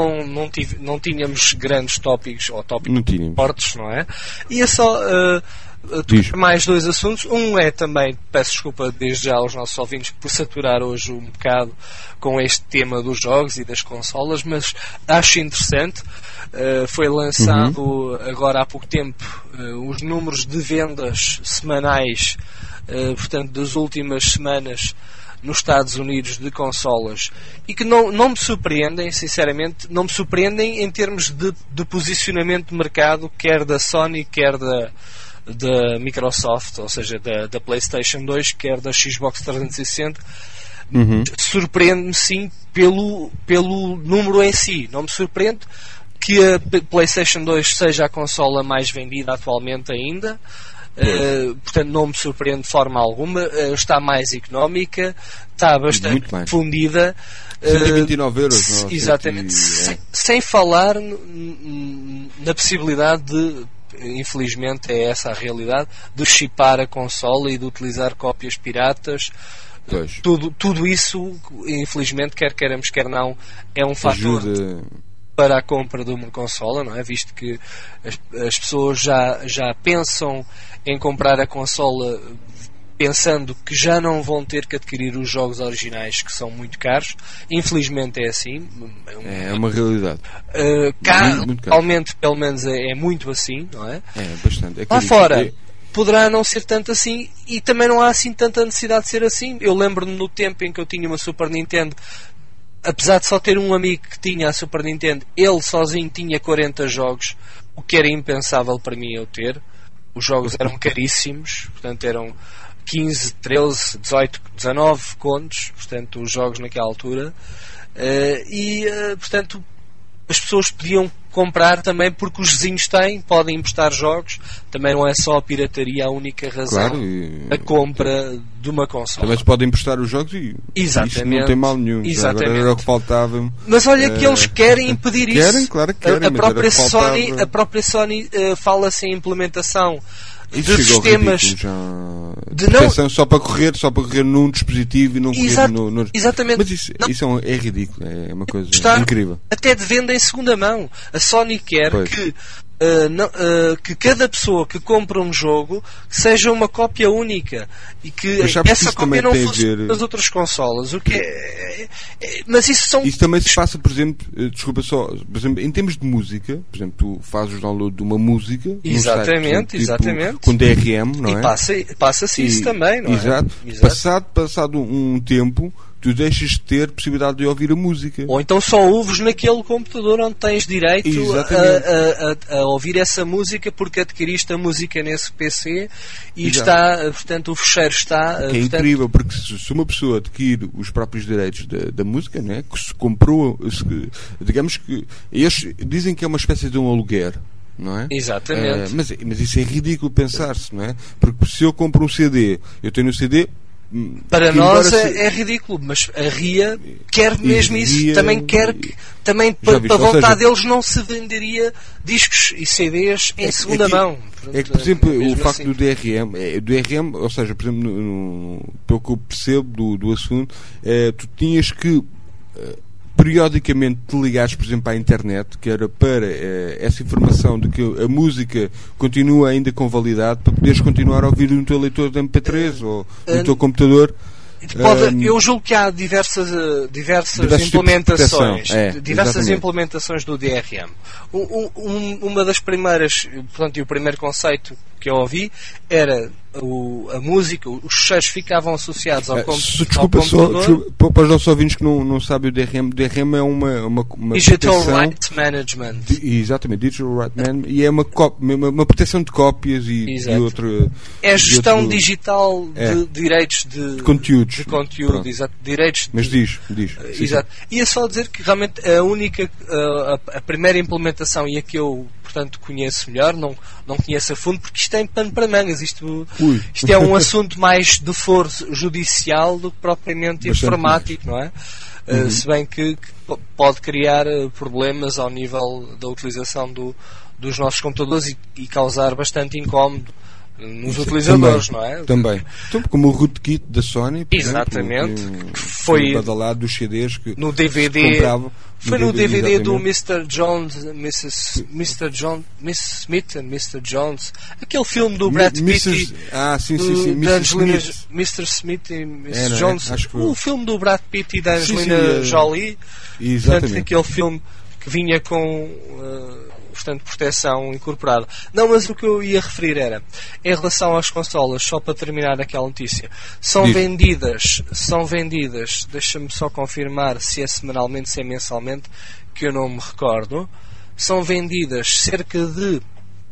não tínhamos grandes tópicos ou tópicos fortes, não é? E é só mais dois assuntos. Um é também, peço desculpa desde já aos nossos ouvintes por saturar hoje um bocado com este tema dos jogos e das consolas, mas acho interessante. Foi lançado agora há pouco tempo os números de vendas semanais, portanto, das últimas semanas nos Estados Unidos de consolas, e que não me surpreendem, sinceramente, não me surpreendem em termos de posicionamento de mercado, quer da Sony, quer da Microsoft, ou seja, da PlayStation 2, quer da Xbox 360. Surpreende-me sim pelo número em si. Não me surpreende que a PlayStation 2 seja a consola mais vendida atualmente ainda. Portanto, não me surpreende de forma alguma. Está mais económica, está bastante fundida. 129 euros. Exatamente. Sem falar na possibilidade de, infelizmente é essa a realidade, de chipar a consola e de utilizar cópias piratas. Tudo isso, infelizmente, quer queiramos, quer não, é um fator para a compra de uma consola, não é? Visto que as pessoas já pensam em comprar a consola pensando que já não vão ter que adquirir os jogos originais, que são muito caros. Infelizmente é assim. É uma realidade. Atualmente, pelo menos, é muito assim, não é? É bastante. Lá fora poderá não ser tanto assim, e também não há assim tanta necessidade de ser assim. Eu lembro-me no tempo em que eu tinha uma Super Nintendo, apesar de só ter um amigo que tinha a Super Nintendo, ele sozinho tinha 40 jogos, o que era impensável para mim eu ter. Os jogos eram caríssimos, portanto eram 15, 13, 18, 19 contos, portanto, os jogos naquela altura. Portanto, as pessoas podiam comprar também porque os vizinhos podem emprestar jogos. Também não é só a pirataria a única razão da compra de uma consola. Também se podem emprestar os jogos e isso não tem mal nenhum. Exatamente. Era o que faltava. Mas olha que eles querem impedir isso. Claro que querem. A própria Sony fala-se em implementação de sistemas de proteção só para correr num dispositivo e não correr no... Exatamente. Mas isso é ridículo, é uma coisa incrível. Até de venda em segunda mão. A Sony quer que cada pessoa que compra um jogo seja uma cópia única e que essa cópia não fosse das outras consolas. O que mas isso também se passa, por exemplo, por exemplo, em termos de música, por exemplo, tu fazes o download de uma música, exatamente, com DRM, não é? E passa-se isso também, não é? Exato. Passado um tempo, tu deixas de ter possibilidade de ouvir a música. Ou então só ouves naquele computador onde tens direito a ouvir essa música porque adquiriste a música nesse PC e portanto, o fecheiro está... É incrível, porque se uma pessoa adquire os próprios direitos da música, né, que se comprou, digamos que eles dizem que é uma espécie de um aluguer, não é? Exatamente. Mas isso é ridículo pensar-se, não é? Porque se eu compro um CD, eu tenho um CD... Para nós é ridículo, mas a RIA quer mesmo isso. Também quer que, para vontade deles, não se venderia discos e CDs em segunda mão. É que, por exemplo, o facto do DRM, ou seja, por exemplo, pelo que eu percebo do assunto, tu tinhas que periodicamente te ligares, por exemplo, à internet, que era para essa informação de que a música continua ainda com validade, para poderes continuar a ouvir no teu leitor de MP3 ou no teu computador. Eu julgo que há diversas implementações, implementações do DRM. Uma das primeiras, portanto, e o primeiro conceito que eu ouvi era a música, os fecheiros ficavam associados ao computador. Para os nossos ouvintes que não sabem, o DRM é uma Digital Rights Management. Exatamente, Digital Rights Management, e é uma proteção de cópias e outra... É a gestão digital de direitos de conteúdos. Direitos Mas diz. Exato. E é só dizer que realmente a primeira implementação, e a que eu, portanto, conheço melhor, não conheço a fundo, porque isto tem pano para mangas. Isto é um assunto mais de foro judicial do que propriamente informático, não é? Se bem que pode criar problemas ao nível da utilização dos nossos computadores e causar bastante incómodo nos utilizadores, também, não é? Também. Então, como o rootkit da Sony, por Exatamente, exemplo, que foi badalado dos CDs que no DVD. se comprava. Foi no DVD do exatamente. Mr. Jones, Mr. John, Miss Smith and Mr. Jones, aquele filme do Brad Pitt Mrs. sim, da Mrs. Angelina, Smith. Mr. Smith e Mrs. É, não é? Jones, Acho que o filme do Brad Pitt e da Sim, Angelina sim, Jolie, Exatamente. portanto, aquele filme que vinha com portanto, proteção incorporada. Não, mas o que eu ia referir era, em relação às consolas, só para terminar aquela notícia, são vendidas, deixa-me só confirmar se é semanalmente, se é mensalmente, que eu não me recordo, são vendidas cerca de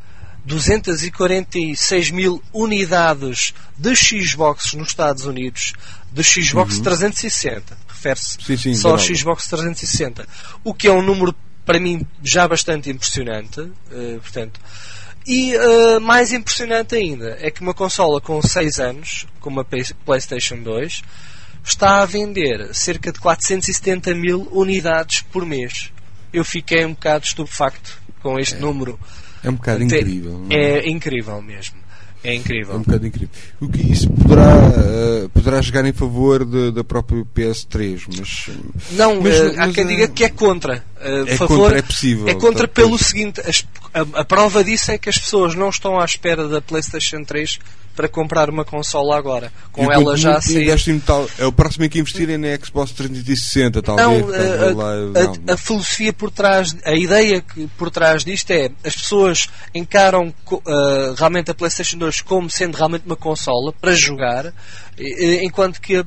246 mil unidades de Xbox nos Estados Unidos, de Xbox 360, refere-se só ao Xbox 360, o que é um número para mim já bastante impressionante, portanto, e mais impressionante ainda é que uma consola com 6 anos, como a PlayStation 2, está a vender cerca de 470 mil unidades por mês. Eu fiquei um bocado estupefacto com este número. É um bocado incrível. Não é? É incrível mesmo. É incrível. É um bocado incrível. O que isso poderá jogar em favor da própria PS3, mas... Não, há quem diga que é contra. É possível. É contra pelo seguinte, a prova disso é que as pessoas não estão à espera da PlayStation 3 para comprar uma consola agora. Com ela já a sair... É o próximo em que investirem na Xbox 360, talvez. Não, a filosofia por trás, a ideia por trás disto é, as pessoas encaram realmente a PlayStation 2 como sendo realmente uma consola para jogar, enquanto que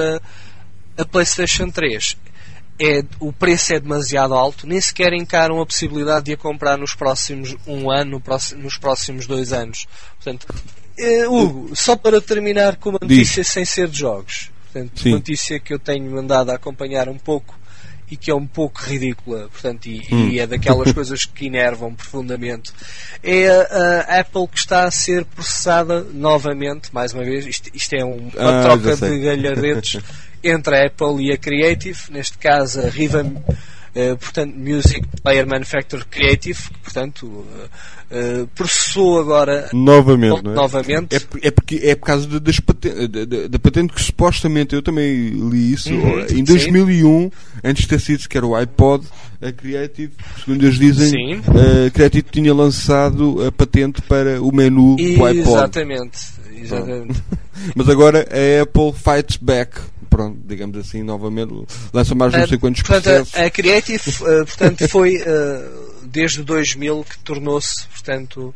a PlayStation 3 o preço é demasiado alto, nem sequer encaram a possibilidade de a comprar nos próximos 1 ano, nos próximos 2 anos. Portanto, Hugo, só para terminar com uma notícia sem ser de jogos, portanto, uma notícia que eu tenho andado a acompanhar um pouco e que é um pouco ridícula, portanto, e é daquelas coisas que enervam profundamente, é a Apple que está a ser processada novamente, mais uma vez. Isto é uma troca de galhardetes entre a Apple e a Creative, neste caso a Riva, portanto, Music Player Manufacturer Creative, portanto, processou agora novamente, não é? Novamente. É por causa da patente que supostamente, eu também li isso, em 2001, antes de ter sido sequer o iPod, a Creative, segundo eles dizem, a Creative tinha lançado a patente para o menu do iPod. Exatamente. Mas agora a Apple fights back. Pronto, digamos assim, novamente lança mais não sei quantos processos. A Creative, portanto, foi desde 2000 que tornou-se, portanto,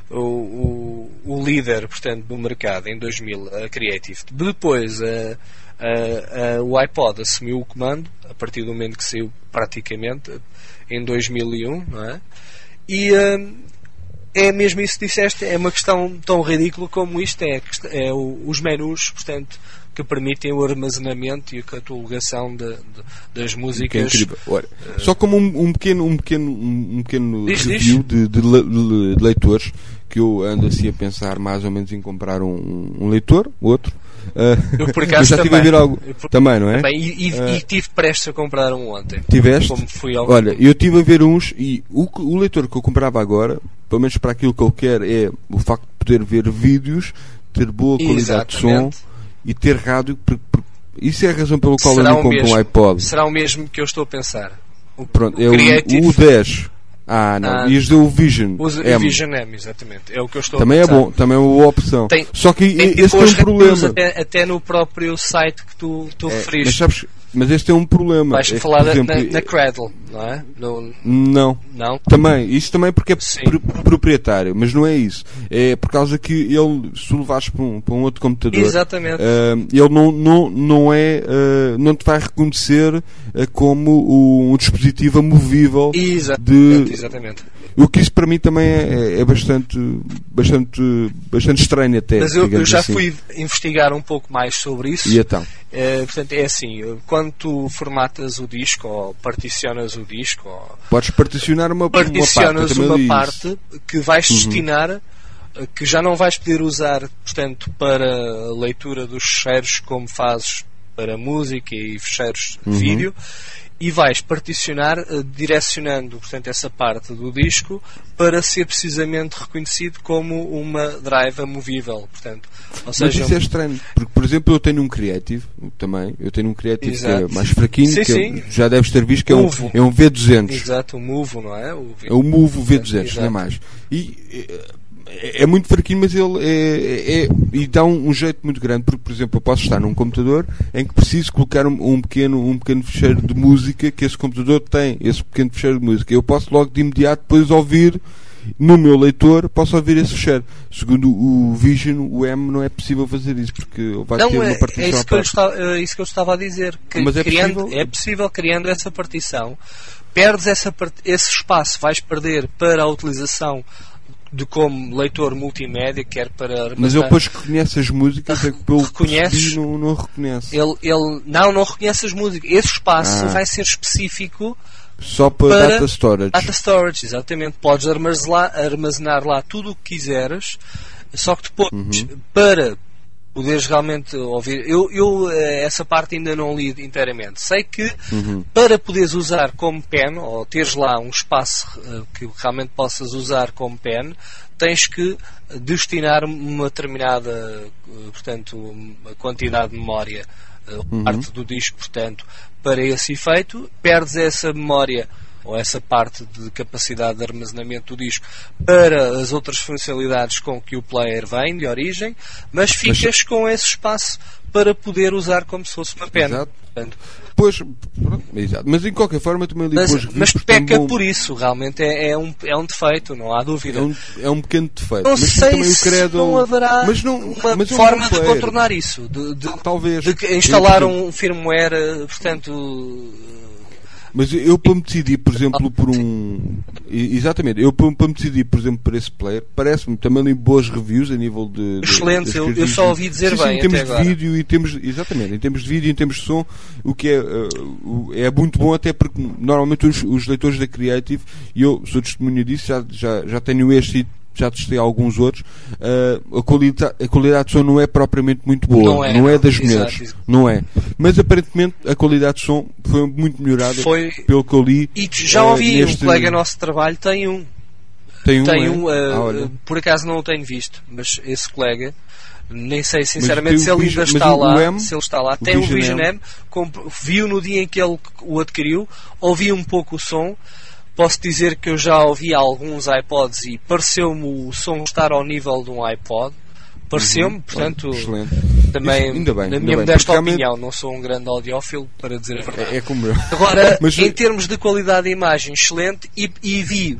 o líder, portanto, do mercado, em 2000, a Creative. Depois, o iPod assumiu o comando, a partir do momento que saiu praticamente, em 2001, não é? E é mesmo isso que disseste, é uma questão tão ridícula como isto, os menus, portanto, que permitem o armazenamento e a catalogação das músicas. É incrível. Olha, só como um pequeno review de leitores, que eu ando assim a pensar mais ou menos em comprar um leitor, outro. Eu por acaso já estive a ver algo também, não é? E tive prestes a comprar um ontem. Tiveste? Como fui Olha, eu estive a ver uns e o leitor que eu comprava agora, pelo menos para aquilo que eu quero, é o facto de poder ver vídeos, ter boa qualidade de som e ter rádio. Isso é a razão pela qual eu não compro um iPod. Será o mesmo que eu estou a pensar. Pronto, é o 10. Não. Ias dizer o Vision. O Vision M, exatamente. É o que eu estou também a pensar. É bom, também é uma boa opção. Só que esse tem um problema. Até no próprio site que tu referiste. Mas este é um problema. Vais falar na Cradle, não é? Não. Isso também porque é proprietário, mas não é isso. É por causa que ele, se o levares para um outro computador, exatamente. Ele não te vai reconhecer como um dispositivo amovível. Exatamente. O que isso para mim também é bastante estranho até. Mas eu já fui investigar um pouco mais sobre isso. E então? Portanto, é assim, quando tu formatas o disco ou particionas o disco, podes particionar uma parte que vais destinar, que já não vais poder usar, portanto, para a leitura dos fecheiros como fazes para música e fecheiros de vídeo, e vais particionar, direcionando, portanto, essa parte do disco para ser precisamente reconhecido como uma drive amovível, portanto, ou seja, mas isso é estranho, porque, por exemplo, eu tenho um Creative também, que é mais fraquinho, sim. Já deves ter visto que é um V200. Exato, o Movo, não é? É o Movo V200, não é mais. E é muito fraquinho, mas ele e dá um jeito muito grande, porque, por exemplo, eu posso estar num computador em que preciso colocar um pequeno ficheiro de música, que esse computador tem esse pequeno ficheiro de música. Eu posso logo de imediato depois ouvir no meu leitor, posso ouvir esse ficheiro. Segundo o Vision, o M, não é possível fazer isso, porque vai ter uma partição. É isso que eu estava a dizer. Mas é possível, criando essa partição, perdes esse espaço, vais perder para a utilização de como leitor multimédia, quer para armazenar. Mas ele depois que reconhece as músicas, é que pelo reconheces, não reconhece. Ele não reconhece as músicas. Esse espaço vai ser específico só para data storage. Data storage, exatamente. Podes armazenar lá tudo o que quiseres, só que depois, para poderes realmente ouvir. Eu essa parte ainda não li inteiramente. Sei que para poderes usar como pen, ou teres lá um espaço que realmente possas usar como pen, tens que destinar uma determinada, portanto, uma quantidade de memória, parte do disco, portanto, para esse efeito. Perdes essa memória ou essa parte de capacidade de armazenamento do disco para as outras funcionalidades com que o player vem de origem, mas ficas com esse espaço para poder usar como se fosse uma pena. Exato. Portanto, pois, exato. Mas em qualquer forma também li mas peca por isso, realmente é um defeito, não há dúvida. É um pequeno defeito. Não mas sei também se o credo... não haverá uma forma de contornar isso, talvez de instalar um firmware, portanto. Mas eu para me decidir, por exemplo, por um... Exatamente, eu para me decidir, por exemplo, por esse player, parece-me também li boas reviews a nível de excelente, eu só ouvi dizer bem em termos até de agora. Vídeo e exatamente, em termos de vídeo e em termos de som, o que é muito bom, até porque normalmente os leitores da Creative, e eu sou testemunha disso, já tenho este e já testei alguns outros, a qualidade de som não é propriamente muito boa, não é das melhores, não é, mas aparentemente a qualidade de som foi muito melhorada pelo que eu li. E já ouvi, um colega nosso de trabalho tem um, por acaso não o tenho visto, mas esse colega, nem sei sinceramente se ele ainda está lá, tem o Vision M, viu no dia em que ele o adquiriu, ouvi um pouco o som. Posso dizer que eu já ouvi alguns iPods e pareceu-me o som estar ao nível de um iPod. Pareceu-me, portanto, também, na minha modesta opinião, não sou um grande audiófilo, para dizer a verdade. É como eu. Agora, em termos de qualidade de imagem, excelente, e vi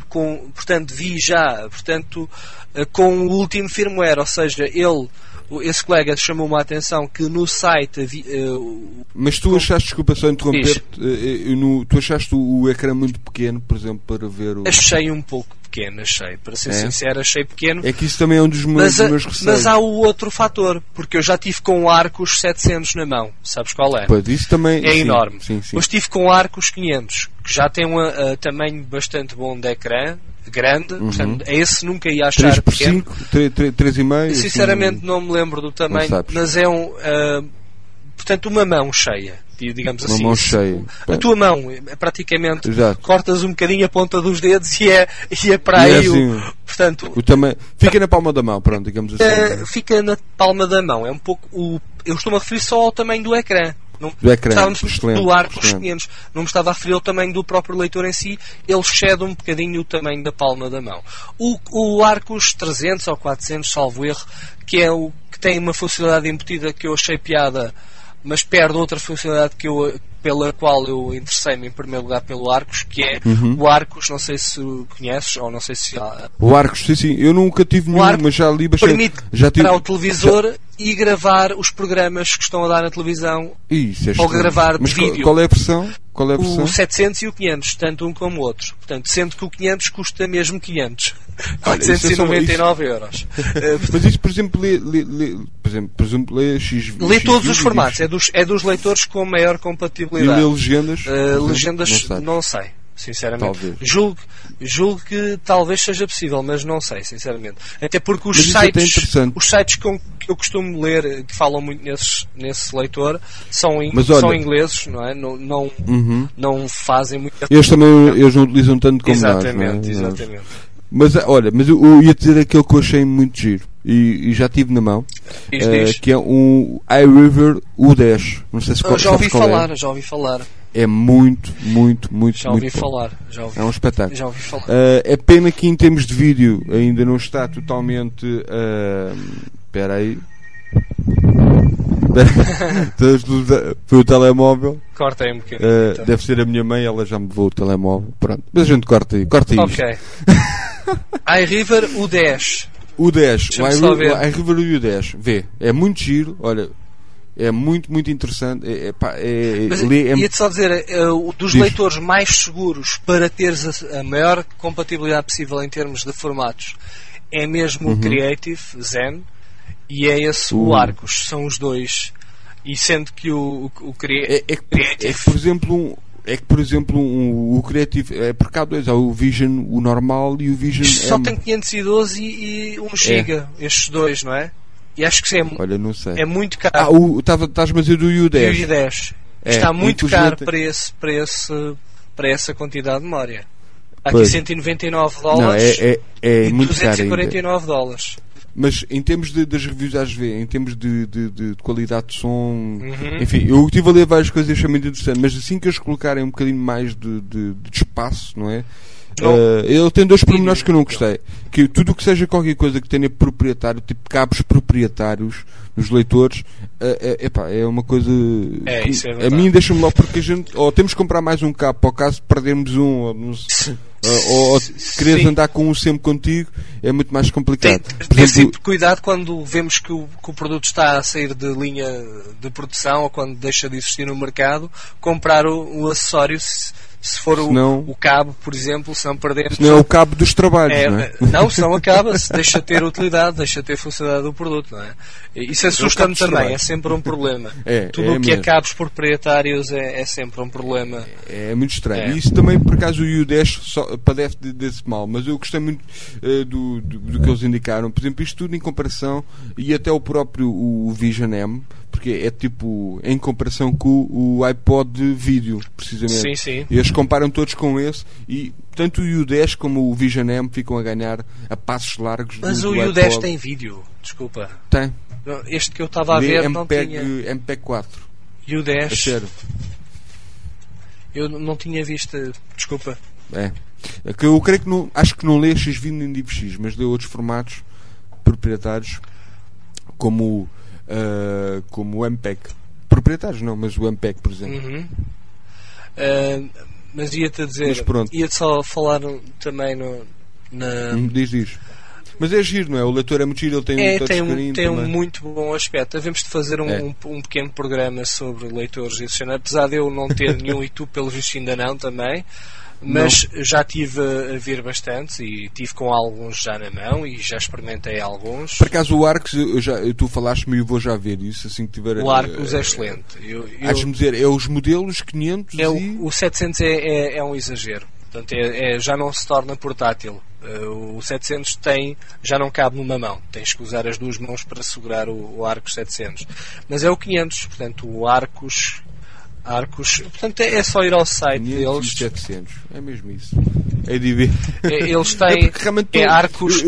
já, com o último firmware, ou seja, esse colega chamou-me a atenção que no site mas tu achaste, desculpa só interromper, tu achaste o ecrã muito pequeno, por exemplo, para ver o... Achei um pouco pequeno, para ser sincero, achei pequeno. É que isso também é um dos meus receios. Mas há o outro fator, porque eu já tive com o Arcos 700 na mão, sabes qual é? Pois, isso também é enorme. Sim. Mas tive com o Arcos 500, que já tem um tamanho bastante bom de ecrã, grande, portanto, esse nunca ia achar 3x5, 3,5. Sinceramente não me lembro do tamanho, mas é portanto, uma mão cheia, digamos assim. Uma mão cheia. A tua mão, praticamente, exato, cortas um bocadinho a ponta dos dedos e é para aí assim, portanto, fica na palma da mão, pronto, digamos assim. Fica na palma da mão, é um pouco eu estou-me a referir só ao tamanho do ecrã. Do Arcos 500, não me estava a referir ao tamanho do próprio leitor em si, ele excede um bocadinho o tamanho da palma da mão. O Arcos 300 ou 400, salvo erro, que é o que tem uma funcionalidade embutida que eu achei piada, mas perde outra funcionalidade pela qual eu interessei-me em primeiro lugar pelo Arcos, que é o Arcos, não sei se conheces ou não sei se o Arcos, sim, eu nunca tive nenhum, mas já li bastante. Permite para o televisor e gravar os programas que estão a dar na televisão ou gravar de vídeo. Qual é a versão? O 700 e o 500, tanto um como o outro. Portanto, sendo que o 500 custa mesmo 500. 499 euros. Mas isso, por exemplo, lê X. Lê todos os formatos. É dos leitores com maior compatibilidade. E lê legendas? Legendas, não sei. Sinceramente, julgo que talvez seja possível, mas não sei, sinceramente. Até porque os sites que eu costumo ler, que falam muito nesse leitor, são ingleses, não é? Não fazem muito. Eles não utilizam tanto como nós, não é? Exatamente. Mas olha, eu ia dizer aquele que eu achei muito giro e já tive na mão, que é um iRiver U10. Não sei se já ouvi falar. É muito Já ouvi muito falar. É um espetáculo. Já ouvi falar. É pena que em termos de vídeo ainda não está totalmente. Espera aí. Foi o telemóvel. Corta aí um bocadinho. Então. Deve ser a minha mãe, ela já me levou o telemóvel. Pronto. Mas a gente corta isto. Ok. iRiver U10. U10. O iRiver U10. Vê. É muito giro. Olha. É muito interessante. Ia-te só dizer, dos leitores mais seguros para teres a maior compatibilidade possível em termos de formatos é mesmo o Creative Zen e é esse o Arcos. São os dois. E sendo que o Creative. Por exemplo, o Creative. Porque há dois. Há o Vision, o normal e o Vision. Só tem 512 e 1 GB. Estes dois, não é? E acho que olha, não sei. É muito caro. Estás-me a dizer do U10. O U10. Está muito caro para essa quantidade de memória. Há aqui $199. Não, é muito caro. $249. Mas em termos das reviews às vezes, em termos de qualidade de som, enfim, eu estive a ler várias coisas e achei muito interessante, mas assim que eles colocarem um bocadinho mais de espaço, não é? Ele tem dois pormenores que eu não gostei. Que tudo o que seja qualquer coisa que tenha proprietário, tipo cabos proprietários nos leitores, é uma coisa isso é a mim deixa-me logo, porque a gente ou temos que comprar mais um cabo para o caso de perdermos um, ou quereres andar com um sempre contigo, é muito mais complicado. Tem sempre cuidado quando vemos que o produto está a sair de linha de produção ou quando deixa de existir no mercado, comprar o acessório se for o cabo, por exemplo, se não perdermos. Se não é o cabo dos trabalhos, não é? Não, se não acaba, se deixa de ter utilidade, deixa de ter funcionalidade do produto, não é? Isso assusta-me também, é sempre um problema. Tudo o que é cabos proprietários é sempre um problema. É muito estranho. E isso também, por acaso, o U10 padece desse mal, mas eu gostei muito do que eles indicaram. Por exemplo, isto tudo em comparação, e até o próprio o Vision M, porque é tipo em comparação com o iPod de vídeo, precisamente. Sim. Eles comparam todos com esse e tanto o U10 como o Vision M ficam a ganhar a passos largos. Mas o U10 iPod. Tem vídeo, desculpa. Tem. Este que eu estava a ver não tinha. MP4. U10. É sério. Eu não tinha visto, desculpa. Que eu creio que não, acho que não lê XVID nem DivX, mas lê outros formatos proprietários como o MPEG. Proprietários não, mas o MPEG, por exemplo. Mas ia-te a dizer, ia-te só falar também Diz. Mas é giro, não é? O leitor é muito giro, ele tem um muito bom aspecto. Devemos de fazer um pequeno programa sobre leitores e apesar de eu não ter nenhum e tu, pelo visto, ainda não também. Mas já tive a ver bastantes e tive com alguns já na mão e já experimentei alguns. Por acaso o Arcos, tu falaste-me e eu vou já ver isso assim que tiver. O Arcos é excelente. Has-me dizer, é os modelos 500 o 700 é um exagero. Portanto, já não se torna portátil. O 700 já não cabe numa mão. Tens que usar as duas mãos para segurar o Arcos 700. Mas é o 500. Portanto, o Arcos, portanto, é só ir ao site deles. 700, é mesmo isso. É de ver. Eles têm Arcos,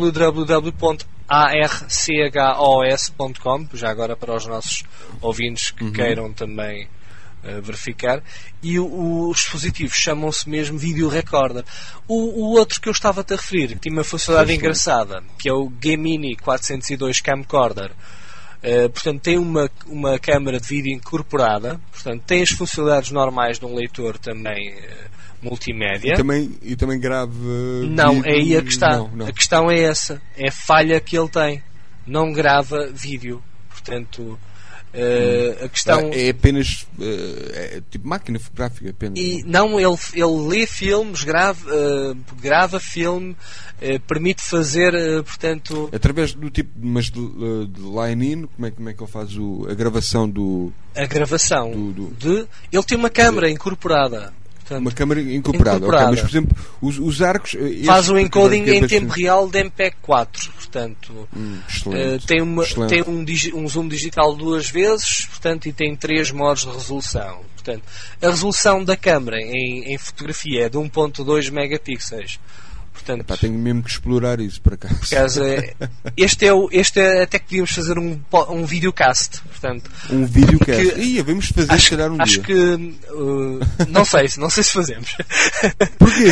www.archos.com, já agora para os nossos ouvintes que queiram também verificar. E os dispositivos chamam-se mesmo Video Recorder. O outro que eu estava-te a referir, que tinha uma funcionalidade engraçada, que é o Gemini 402 Camcorder. Portanto, tem uma câmara de vídeo incorporada, portanto, tem as funcionalidades normais de um leitor também multimédia. E também grave não, vídeo, é aí a questão. Não. A questão é essa, é a falha que ele tem. Não grava vídeo. Portanto, a questão é apenas tipo máquina fotográfica apenas. E não, ele lê filmes, grava filme, permite fazer, portanto, através do tipo, mas de line-in, como é que ele faz a gravação ele tem uma câmara incorporada. Portanto, uma câmara incorporada. Okay, mas, por exemplo, os arcos... Faz o encoding em tempo real de MPEG-4. Portanto, tem um zoom digital 2 vezes, portanto, e tem 3 modos de resolução. Portanto, a resolução da câmara em fotografia é de 1.2 megapixels. Portanto, tenho mesmo que explorar isso para cá. Este até que podíamos fazer um videocast. Portanto, um videocast? Vamos fazer se calhar um dia. Acho que não sei se fazemos. Porquê?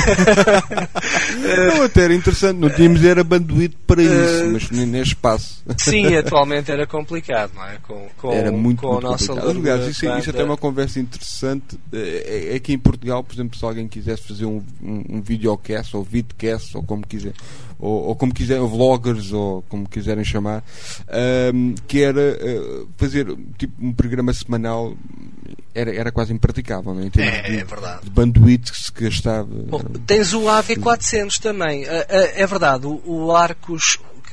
Não, até era interessante. Não tínhamos era bandwidth para isso, mas nem espaço. Sim, atualmente era complicado, não é? Era muito a nossa complicado. Aliás, isso é até uma conversa interessante. É que em Portugal, por exemplo, se alguém quisesse fazer um videocast ou vidcast, ou como quiser, ou como quiserem, vloggers, ou como quiserem chamar, que era fazer tipo um programa semanal, era quase impraticável, não é? Em termos de bandwidth que se gastava. Bom, tens o AV400 também. É verdade, o Arcos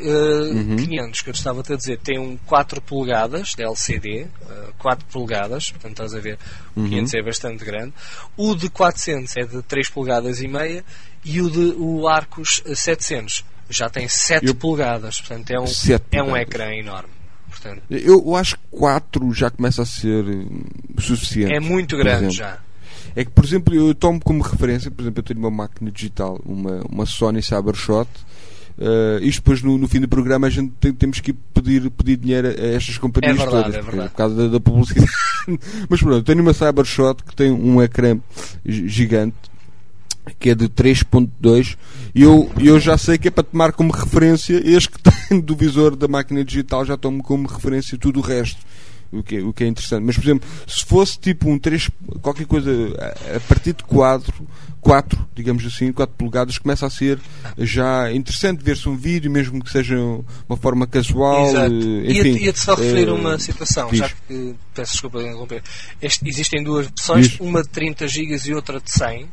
500 que eu estava a dizer tem 4 polegadas de LCD, 4 polegadas, portanto estás a ver, o 500 é bastante grande. O de 400 é de 3 polegadas e meia, e o Arcos 700 já tem 7 polegadas, portanto é um ecrã enorme. Portanto, eu acho que 4 já começa a ser suficiente. É muito grande já. É que, por exemplo, eu tomo como referência, por exemplo, eu tenho uma máquina digital, uma Sony Cybershot. Isto depois no fim do programa a gente temos que pedir dinheiro a estas companhias todas, por causa da publicidade. Mas pronto, tenho uma Cybershot que tem um ecrã gigante, que é de 3.2, e eu já sei que é para tomar como referência este que tem do visor da máquina digital, já tomo como referência tudo o resto, o que é interessante. Mas, por exemplo, se fosse tipo um 3, qualquer coisa a partir de 4, digamos assim, 4 polegadas, começa a ser já interessante ver-se um vídeo, mesmo que seja uma forma casual. Enfim, ia-te só referir uma situação, já que peço desculpa de interromper. Existem duas versões, uma de 30 GB e outra de 100,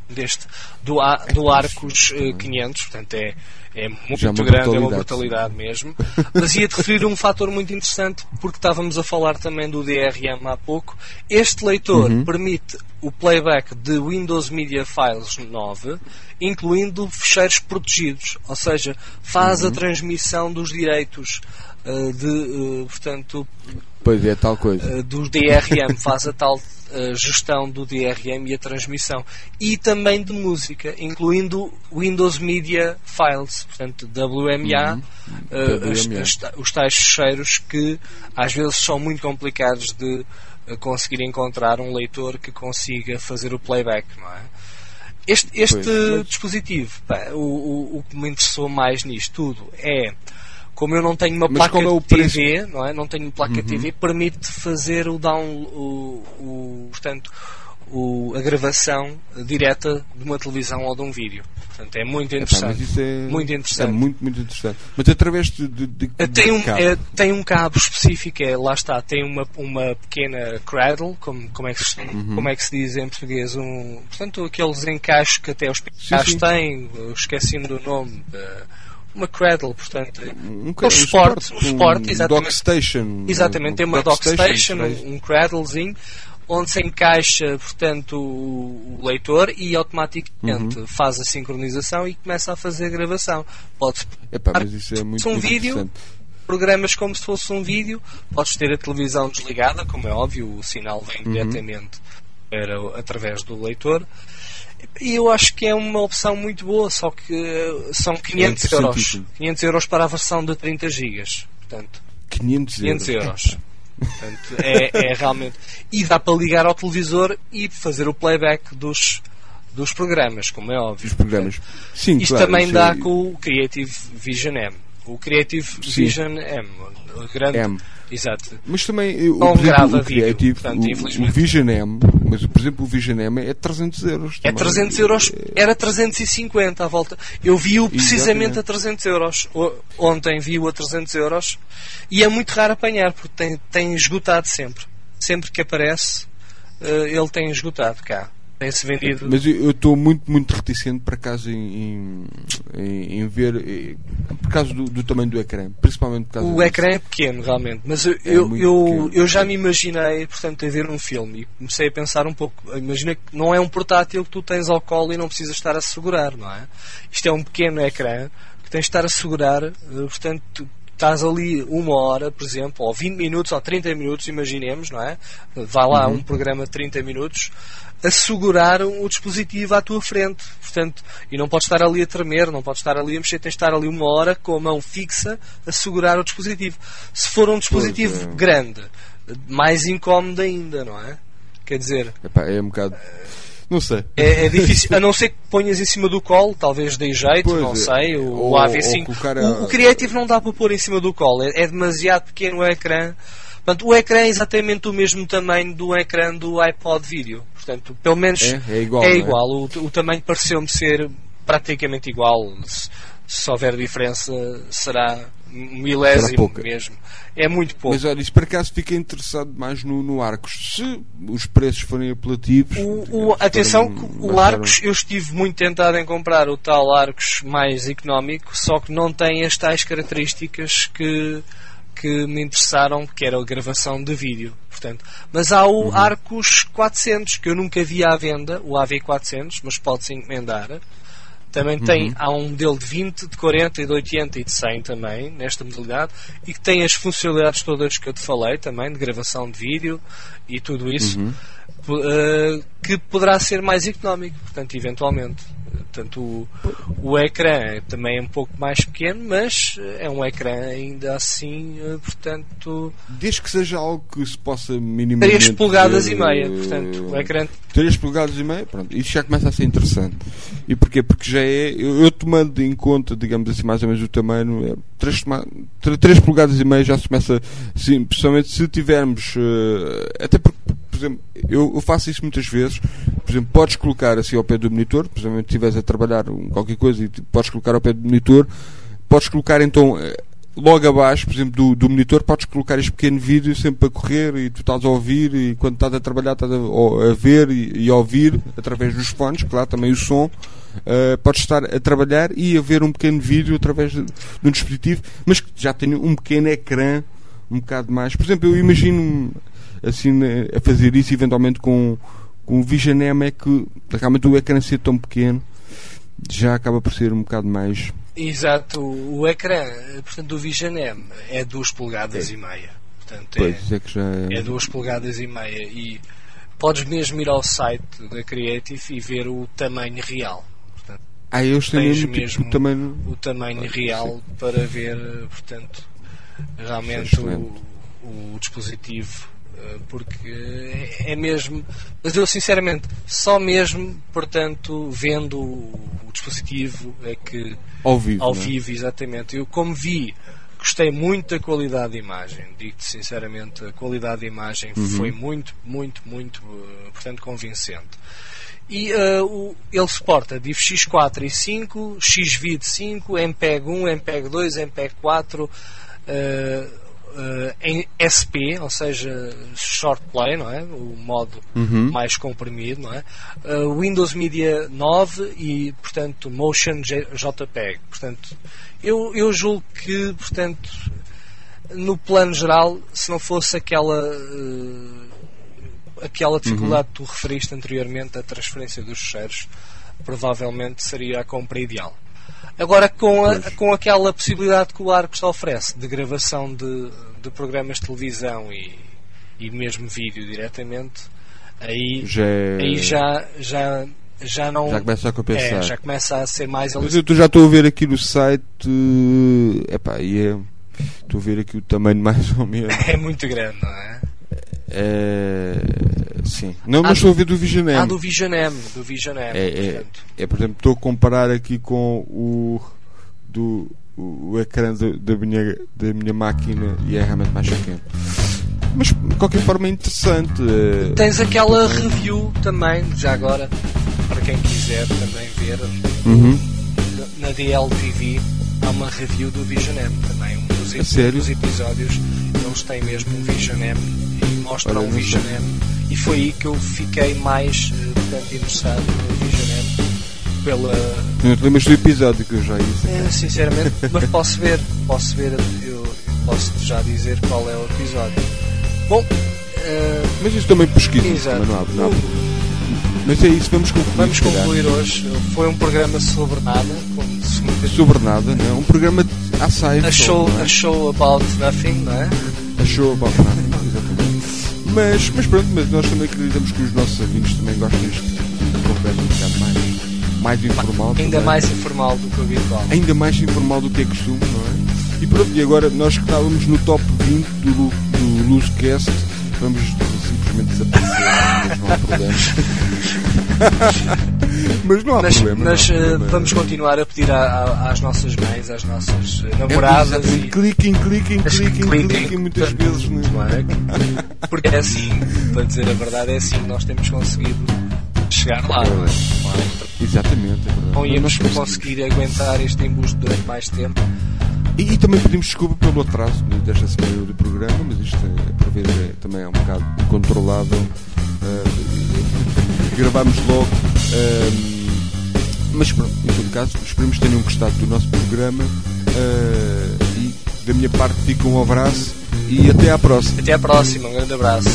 do Arcos 500, portanto é muito grande, é uma brutalidade mesmo. Mas ia-te referir um fator muito interessante, porque estávamos a falar também do DRM há pouco. Este leitor permite o playback de Windows Media Files 9, incluindo ficheiros protegidos, ou seja, faz a transmissão dos direitos portanto, pois é, tal coisa. do DRM, faz a tal gestão do DRM e a transmissão, e também de música, incluindo Windows Media Files, portanto WMA, os tais ficheiros que às vezes são muito complicados de conseguir encontrar um leitor que consiga fazer o playback, não é? Este dispositivo, o que me interessou mais nisto tudo é, como eu não tenho uma placa de TV, não é? Não tenho placa de TV, permite fazer a gravação direta de uma televisão ou de um vídeo. Portanto, é muito interessante. Muito interessante. É muito interessante. Mas através de tem um cabo específico, lá está, tem uma pequena cradle, como é que se diz em português, portanto, aqueles encaixes que até os picapes têm, esqueci-me do nome, uma cradle, portanto, um suporte, exatamente. Dockstation. Exatamente, tem uma dockstation, um cradlezinho, onde se encaixa, portanto, o leitor e automaticamente faz a sincronização e começa a fazer a gravação. Pode-se mas isso é muito vídeo, programas como se fosse um vídeo, podes ter a televisão desligada, como é óbvio, o sinal vem diretamente através do leitor. E eu acho que é uma opção muito boa, só que são 500 euros. 500 euros para a versão de 30 GB. Portanto, 500 euros. Portanto, é realmente. E dá para ligar ao televisor e fazer o playback dos programas, como é óbvio. Os programas. Sim, isto claro, também dá com o Creative Vision M. O Creative Vision M. O grande. Exato. Mas também não grava vídeo, Creative, o Vision M, mas por exemplo o Vision M é 300 euros. É 300 euros, era 350 à volta. Eu vi-o precisamente a 300 euros. Ontem vi-o a 300 euros e é muito raro apanhar, porque tem esgotado sempre. Sempre que aparece, ele tem esgotado cá. tem-se vendido. Mas eu estou muito, muito reticente por acaso em ver, por causa do tamanho do ecrã, principalmente por causa o disso. ecrã é pequeno, realmente, mas muito pequeno. eu já me imaginei, portanto, a ver um filme e comecei a pensar um pouco. Imagina que não é um portátil que tu tens ao colo e não precisas estar a segurar, não é? Isto é um pequeno ecrã que tens de estar a segurar, portanto, estás ali 1 hora, por exemplo, ou 20 minutos, ou 30 minutos, imaginemos, não é? Vai lá um programa de 30 minutos, a segurar o dispositivo à tua frente, portanto, e não podes estar ali a tremer, não podes estar ali a mexer, tens de estar ali 1 hora com a mão fixa a segurar o dispositivo. Se for um dispositivo grande, mais incómodo ainda, não é? Quer dizer... Epá, é um bocado... Não sei. É difícil, a não ser que ponhas em cima do colo, talvez dê jeito, pois não sei, o AV5. Ou o Creative não dá para pôr em cima do colo, é demasiado pequeno o ecrã. Portanto, o ecrã é exatamente o mesmo tamanho do ecrã do iPod Video. Portanto, pelo menos é igual. É igual. O tamanho pareceu-me ser praticamente igual. Se houver diferença, será um milésimo mesmo. É muito pouco. Mas olha, isso por acaso fica interessado mais no Arcos. Se os preços forem apelativos. Atenção, que o Arcos, eu estive muito tentado em comprar o tal Arcos mais económico, só que não tem as tais características que me interessaram, que era a gravação de vídeo. Portanto, mas há o Arcos 400, que eu nunca vi à venda, o AV400, mas pode-se encomendar. Também há um modelo de 20, de 40, de 80 e de 100 também, nesta modalidade, e que tem as funcionalidades todas que eu te falei também, de gravação de vídeo e tudo isso, que poderá ser mais económico, portanto, eventualmente. Portanto, o ecrã também é um pouco mais pequeno, mas é um ecrã ainda assim, portanto... Desde que seja algo que se possa minimamente... 3 polegadas e meia, portanto, o ecrã... 3 polegadas e meia, pronto, isso já começa a ser interessante. E porquê? Porque já é... Eu tomando em conta, digamos assim, mais ou menos o tamanho, 3 polegadas e meia já se começa... Sim, principalmente se tivermos... até porque, por exemplo, eu faço isso muitas vezes. Por exemplo, podes colocar assim ao pé do monitor, por exemplo, se estiveres a trabalhar qualquer coisa e podes colocar ao pé do monitor, podes colocar então logo abaixo, por exemplo, do monitor, podes colocar este pequeno vídeo sempre a correr e tu estás a ouvir, e quando estás a trabalhar estás a ver e a ouvir através dos fones, claro, também o som. Podes estar a trabalhar e a ver um pequeno vídeo através de um dispositivo, mas que já tem um pequeno ecrã um bocado mais. Por exemplo, eu imagino assim a fazer isso eventualmente com o Vision M, é que realmente o ecrã ser tão pequeno já acaba por ser um bocado mais. Exato, o ecrã, portanto, do Vision M é 2 polegadas e meia. Portanto, pois, é que já é 2 polegadas e meia, e podes mesmo ir ao site da Creative e ver o tamanho real. Portanto, eles têm mesmo o tamanho real para ver, portanto, realmente o dispositivo. Porque é mesmo, mas eu sinceramente só mesmo, portanto, vendo o dispositivo é que ao vivo, exatamente. Eu, como vi, gostei muito da qualidade de imagem, digo-te sinceramente, a qualidade de imagem foi muito, portanto, convincente. E ele suporta DIV X4 e 5, XVID 5, MPEG 1, MPEG 2, MPEG 4, em SP, ou seja, short play, não é? O modo mais comprimido, não é? Windows Media 9 e, portanto, Motion JPEG. Portanto, eu julgo que, portanto, no plano geral, se não fosse aquela dificuldade que tu referiste anteriormente, a transferência dos ficheiros, provavelmente seria a compra ideal. Agora, com aquela possibilidade que o Arcos oferece de gravação de programas de televisão e mesmo vídeo diretamente, aí já não... Já começa a compensar. Já começa a ser mais... Mas eu já estou a ver aqui no site... estou a ver aqui o tamanho mais ou menos. É muito grande, não é? Sim. Não, mas estou a ver do Vision M. Do Vision M. Por exemplo, estou a comparar aqui com o ecrã da minha máquina e é realmente mais pequeno. Mas de qualquer forma é interessante. Tens aquela review também, já agora, para quem quiser também ver, na DLTV há uma review do Vision M também. Um dos episódios eles têm mesmo um Vision M mostram Olha, o não Vision sei. M, e foi aí que eu fiquei mais portanto, interessado no Vision M pela. Não te lembras do episódio que eu já disse? Sinceramente, mas posso ver, eu posso já dizer qual é o episódio. Bom, Mas isso também pesquisa, exato. também não há problema. Mas é isso, vamos concluir. Vamos se calhar. concluir hoje. Foi um programa sobre nada, como se me Sobre nada, não é? Um programa à saia. a show about nothing, não é? A show about nothing, exatamente. Mas pronto, mas nós também acreditamos que os nossos ouvintes também gostam de conversa um bocado mais informal. Ainda também. mais informal do que o habitual. Ainda mais informal do que é costume, não é? E pronto, e agora nós que estávamos no top 20 do Losecast, vamos simplesmente desaparecer, mas não há problema. Mas não há problema. Mas não há problema. vamos continuar a pedir às nossas mães, às nossas namoradas. Exatamente. Cliquem muitas vezes. Não é? Porque é assim, para dizer a verdade, é assim que nós temos conseguido chegar lá. Não é? Exatamente, é verdade. Não íamos Nós conseguir aguentar este embuste durante mais tempo. E também pedimos desculpa pelo atraso desta semana do programa, mas isto por vezes também é um bocado incontrolável. Gravámos logo. Mas pronto, em todo caso, esperemos que tenham gostado do nosso programa. E da minha parte fica um abraço e até à próxima. Até à próxima, um grande abraço.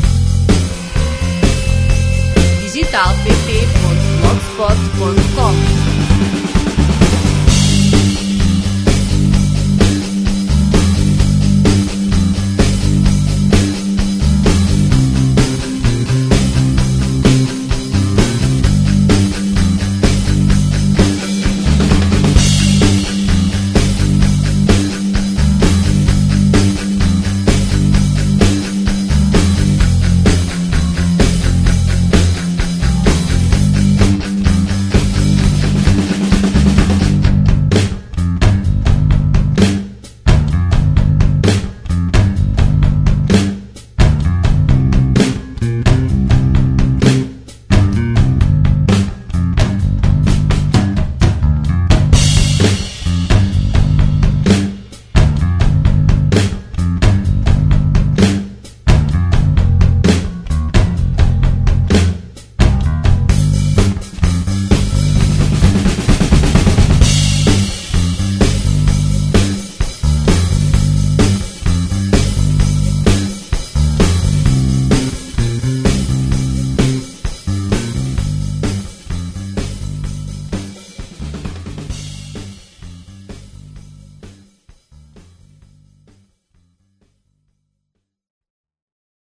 digitalpt.blogspot.com